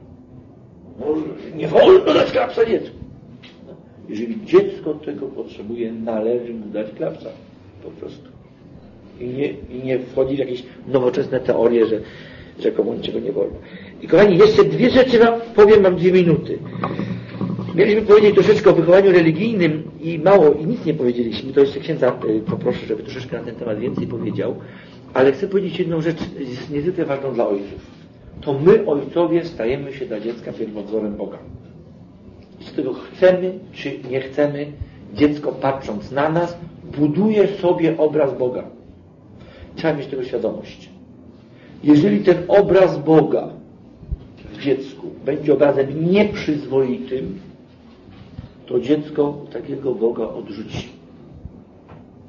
Nie wolno dać klapsa dziecku. Jeżeli dziecko tego potrzebuje, należy mu dać klapsa. Po prostu. I nie wchodzi w jakieś nowoczesne teorie, że komu niczego nie wolno. I kochani, jeszcze dwie rzeczy powiem wam 2 minuty. Mieliśmy powiedzieć troszeczkę o wychowaniu religijnym i nic nie powiedzieliśmy. To jeszcze księdza poproszę, żeby troszeczkę na ten temat więcej powiedział. Ale chcę powiedzieć jedną rzecz niezwykle ważną dla ojców. To my, ojcowie, stajemy się dla dziecka pierwowzorem Boga. Z tego chcemy, czy nie chcemy, dziecko patrząc na nas, buduje sobie obraz Boga. Trzeba mieć tego świadomość. Jeżeli ten obraz Boga w dziecku będzie obrazem nieprzyzwoitym, to dziecko takiego Boga odrzuci.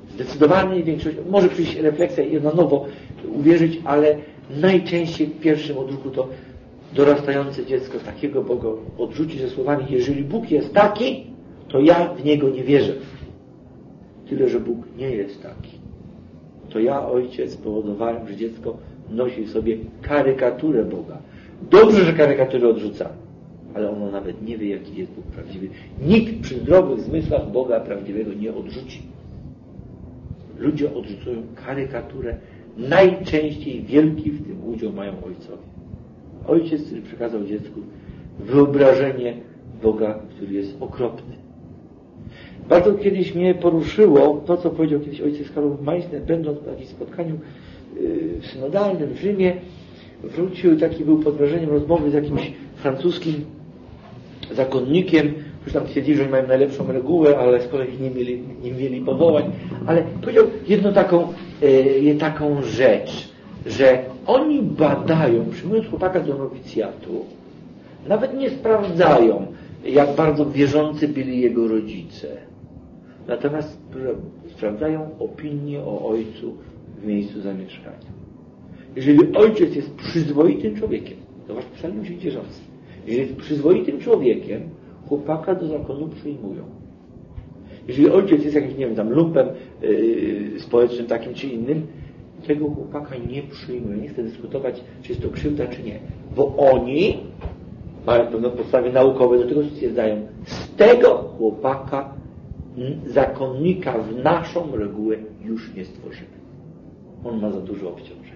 zdecydowanej większości, może przyjść refleksja i na nowo uwierzyć, ale najczęściej w pierwszym odruchu to dorastające dziecko takiego Boga odrzuci ze słowami: jeżeli Bóg jest taki, to ja w Niego nie wierzę. Tyle, że Bóg nie jest taki. To ja, ojciec, spowodowałem, że dziecko nosi w sobie karykaturę Boga. Dobrze, że karykaturę odrzuca, ale ono nawet nie wie, jaki jest Bóg prawdziwy. Nikt przy zdrowych zmysłach Boga prawdziwego nie odrzuci. Ludzie odrzucają karykaturę. Najczęściej wielki w tym udział mają ojcowie. Ojciec, który przekazał dziecku wyobrażenie Boga, który jest okropny. Bardzo kiedyś mnie poruszyło to, co powiedział kiedyś ojciec Karol Meissner, będąc na jakimś spotkaniu synodalnym w Rzymie. Wrócił, taki był pod wrażeniem rozmowy z jakimś francuskim zakonnikiem, którzy tam twierdzili, że oni mają najlepszą regułę, ale z kolei nie mieli powołań. Ale powiedział jedną taką rzecz, że oni badają, przyjmując chłopaka do nowicjatu, nawet nie sprawdzają, jak bardzo wierzący byli jego rodzice. Natomiast sprawdzają opinię o ojcu w miejscu zamieszkania. Jeżeli ojciec jest przyzwoitym człowiekiem, to wasz psalm musi być wierzący. Jeżeli jest przyzwoitym człowiekiem, chłopaka do zakonu przyjmują. Jeżeli ojciec jest jakimś, nie wiem, tam lumpem społecznym takim czy innym, tego chłopaka nie przyjmują. Nie chcę dyskutować, czy jest to krzywda, czy nie. Bo oni mają pewne podstawy naukowe, do tego stwierdzają, z tego chłopaka zakonnika w naszą regułę już nie stworzymy. On ma za dużo obciążeń.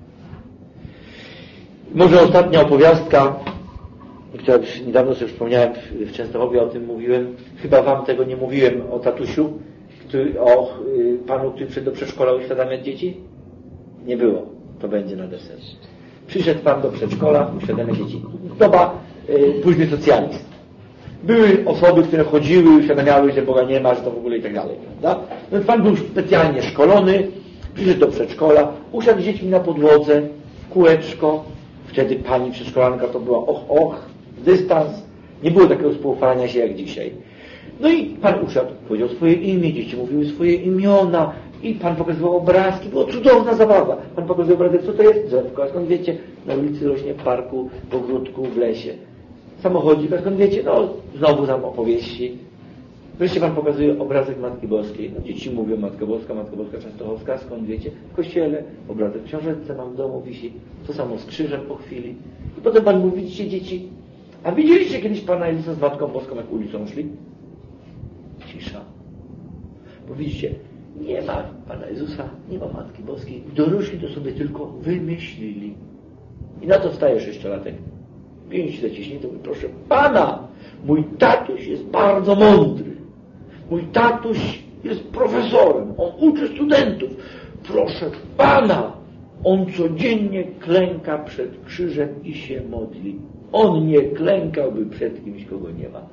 Może ostatnia opowiastka, która niedawno sobie przypomniałem, w Częstochowie o tym mówiłem, chyba wam tego nie mówiłem, o tatusiu, o panu, który przyszedł do przedszkola uświadamiać dzieci? Nie było. To będzie na deser. Przyszedł pan do przedszkola, uświadamiać dzieci. Doba późny socjalizm. Były osoby, które chodziły i uświadamiały, że Boga nie ma, że to w ogóle i tak dalej. Prawda? No pan był specjalnie szkolony, przyszedł do przedszkola, usiadł z dziećmi na podłodze, w kółeczko. Wtedy pani przedszkolanka to była dystans. Nie było takiego spoufania się jak dzisiaj. No i pan usiadł, powiedział swoje imię, dzieci mówiły swoje imiona i pan pokazywał obrazki. Była cudowna zabawa. Pan pokazywał obrazek, co to jest? Drzewko. A skąd wiecie? Na ulicy rośnie, w parku, w ogródku, w lesie. Samochodzik. A skąd wiecie? No, znowu tam opowieści. Wreszcie pan pokazuje obrazek Matki Boskiej. No, dzieci mówią Matka Boska Częstochowska. Skąd wiecie? W kościele. Obrazek w książeczce mam w domu wisi. To samo z krzyżem po chwili. I potem pan mówi, widzicie dzieci? A widzieliście kiedyś Pana Jezusa z Matką Boską, jak ulicą szli? Cisza. Bo widzicie, nie ma Pana Jezusa, nie ma Matki Boskiej. Dorośli to sobie tylko wymyślili. I na to wstaje 6-latek. Pięć zaciśnij, to mówi, proszę Pana, mój tatuś jest bardzo mądry. Mój tatuś jest profesorem. On uczy studentów. Proszę Pana, on codziennie klęka przed krzyżem i się modli. On nie klękałby przed kimś, kogo nie ma.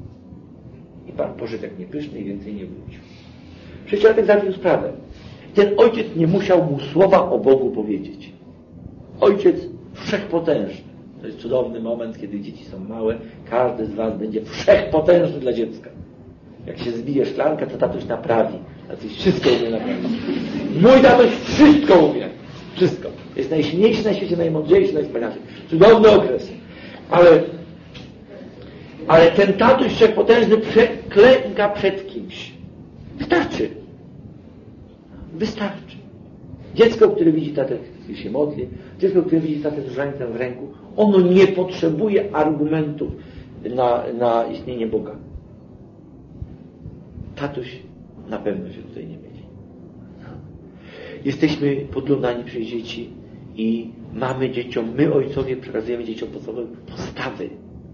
I pan poszedł jak niepyszny i więcej nie wrócił. 6-latek załatwił sprawę. Ten ojciec nie musiał mu słowa o Bogu powiedzieć. Ojciec wszechpotężny. To jest cudowny moment, kiedy dzieci są małe. Każdy z was będzie wszechpotężny dla dziecka. Jak się zbije szklanka, to tatuś naprawi. Tatuś wszystko umie naprawić. Mój tatuś wszystko umie. Wszystko. Jest najsilniejszy na świecie, najmądrzejszy, najwspanialszy. Cudowny okres. Ale ten tatuś wszechpotężny klęka przed kimś. Wystarczy. Dziecko, które widzi tatę, który się modli, dziecko, które widzi tatę z różańcem w ręku, ono nie potrzebuje argumentów na istnienie Boga. Tatuś na pewno się tutaj nie myli. Jesteśmy podglądani przez dzieci i mamy dzieciom, my ojcowie przekazujemy dzieciom podstawowe postawy.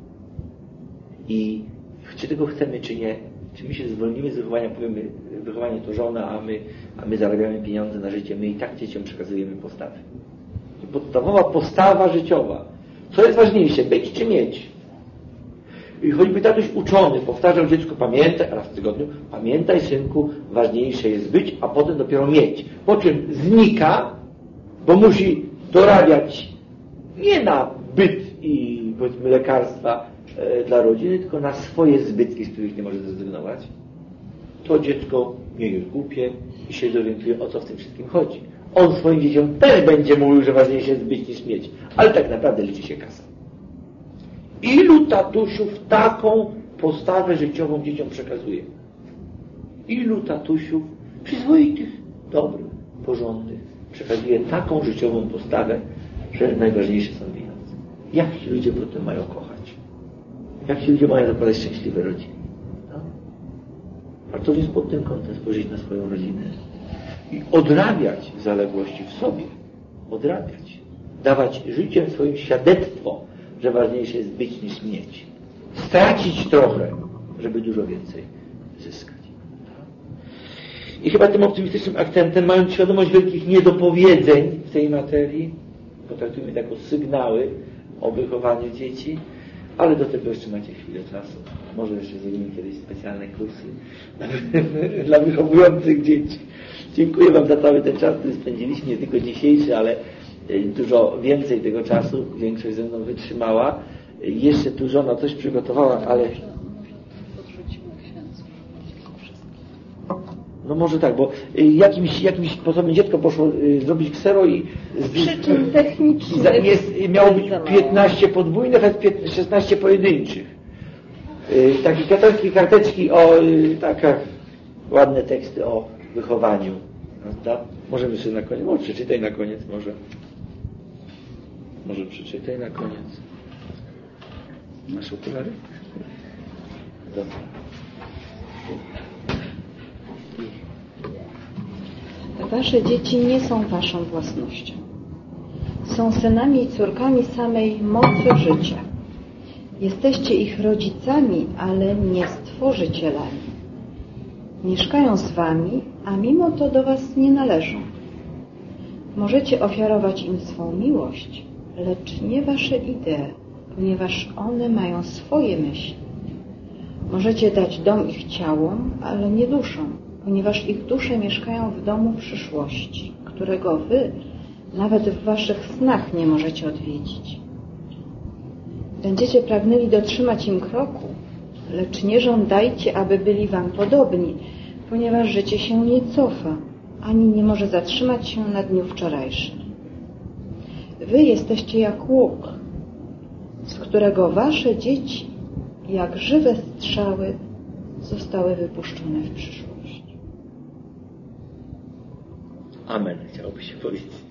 I czy tego chcemy, czy nie, czy my się zwolnimy z wychowania, powiemy, wychowanie to żona, a my zarabiamy pieniądze na życie, my i tak dzieciom przekazujemy postawy. I podstawowa postawa życiowa. Co jest ważniejsze, być czy mieć? I choćby tatuś uczony powtarzał dziecku, pamiętaj, raz w tygodniu, pamiętaj synku, ważniejsze jest być, a potem dopiero mieć. Po czym znika, bo musi dorabiać nie na byt i powiedzmy lekarstwa dla rodziny, tylko na swoje zbytki, z których nie może zrezygnować. to dziecko nie jest głupie i się zorientuje, o co w tym wszystkim chodzi. On swoim dzieciom też będzie mówił, że ważniejsze jest być niż mieć, ale tak naprawdę liczy się kasa. Ilu tatusiów taką postawę życiową dzieciom przekazuje? Ilu tatusiów przyzwoitych, dobrych, porządnych przekazuje taką życiową postawę, że najważniejsze są pieniądze? Jak ci ludzie potem mają kochać? Jak ci ludzie mają zakładać szczęśliwe rodziny? No? Warto więc pod tym kątem spojrzeć na swoją rodzinę i odrabiać zaległości w sobie. Odrabiać. Dawać życiem swoim świadectwo, że ważniejsze jest być niż mieć. Stracić trochę, żeby dużo więcej zyskać. I chyba tym optymistycznym akcentem, mając świadomość wielkich niedopowiedzeń w tej materii, potraktujmy to jako sygnały o wychowaniu dzieci, ale do tego jeszcze macie chwilę czasu. Może jeszcze zrobimy kiedyś specjalne kursy dla wychowujących dzieci. Dziękuję Wam za cały ten czas, który spędziliśmy, nie tylko dzisiejszy, ale dużo więcej tego czasu. Większość ze mną wytrzymała. Jeszcze tu żona coś przygotowała, ale... No może tak, bo jakimś sposobem dziecko poszło zrobić ksero i...
Przyczyn technicznych.
Miało być 15 podwójnych, a 16 pojedynczych. Takie katolickie karteczki o... Taka ładne teksty o wychowaniu. Prawda? Możemy sobie na koniec... Może przeczytaj na koniec, może. Może przeczytaj na koniec. Masz okulary? Dobra.
Wasze dzieci nie są waszą własnością. Są synami i córkami samej mocy życia. Jesteście ich rodzicami, ale nie stworzycielami. Mieszkają z wami, a mimo to do was nie należą. Możecie ofiarować im swą miłość, lecz nie wasze idee, ponieważ one mają swoje myśli. Możecie dać dom ich ciałom, ale nie duszom, ponieważ ich dusze mieszkają w domu przyszłości, którego wy nawet w waszych snach nie możecie odwiedzić. Będziecie pragnęli dotrzymać im kroku, lecz nie żądajcie, aby byli wam podobni, ponieważ życie się nie cofa, ani nie może zatrzymać się na dniu wczorajszym. Wy jesteście jak łuk, z którego wasze dzieci, jak żywe strzały, zostały wypuszczone w przyszłość.
Amen, chciałoby się powiedzieć.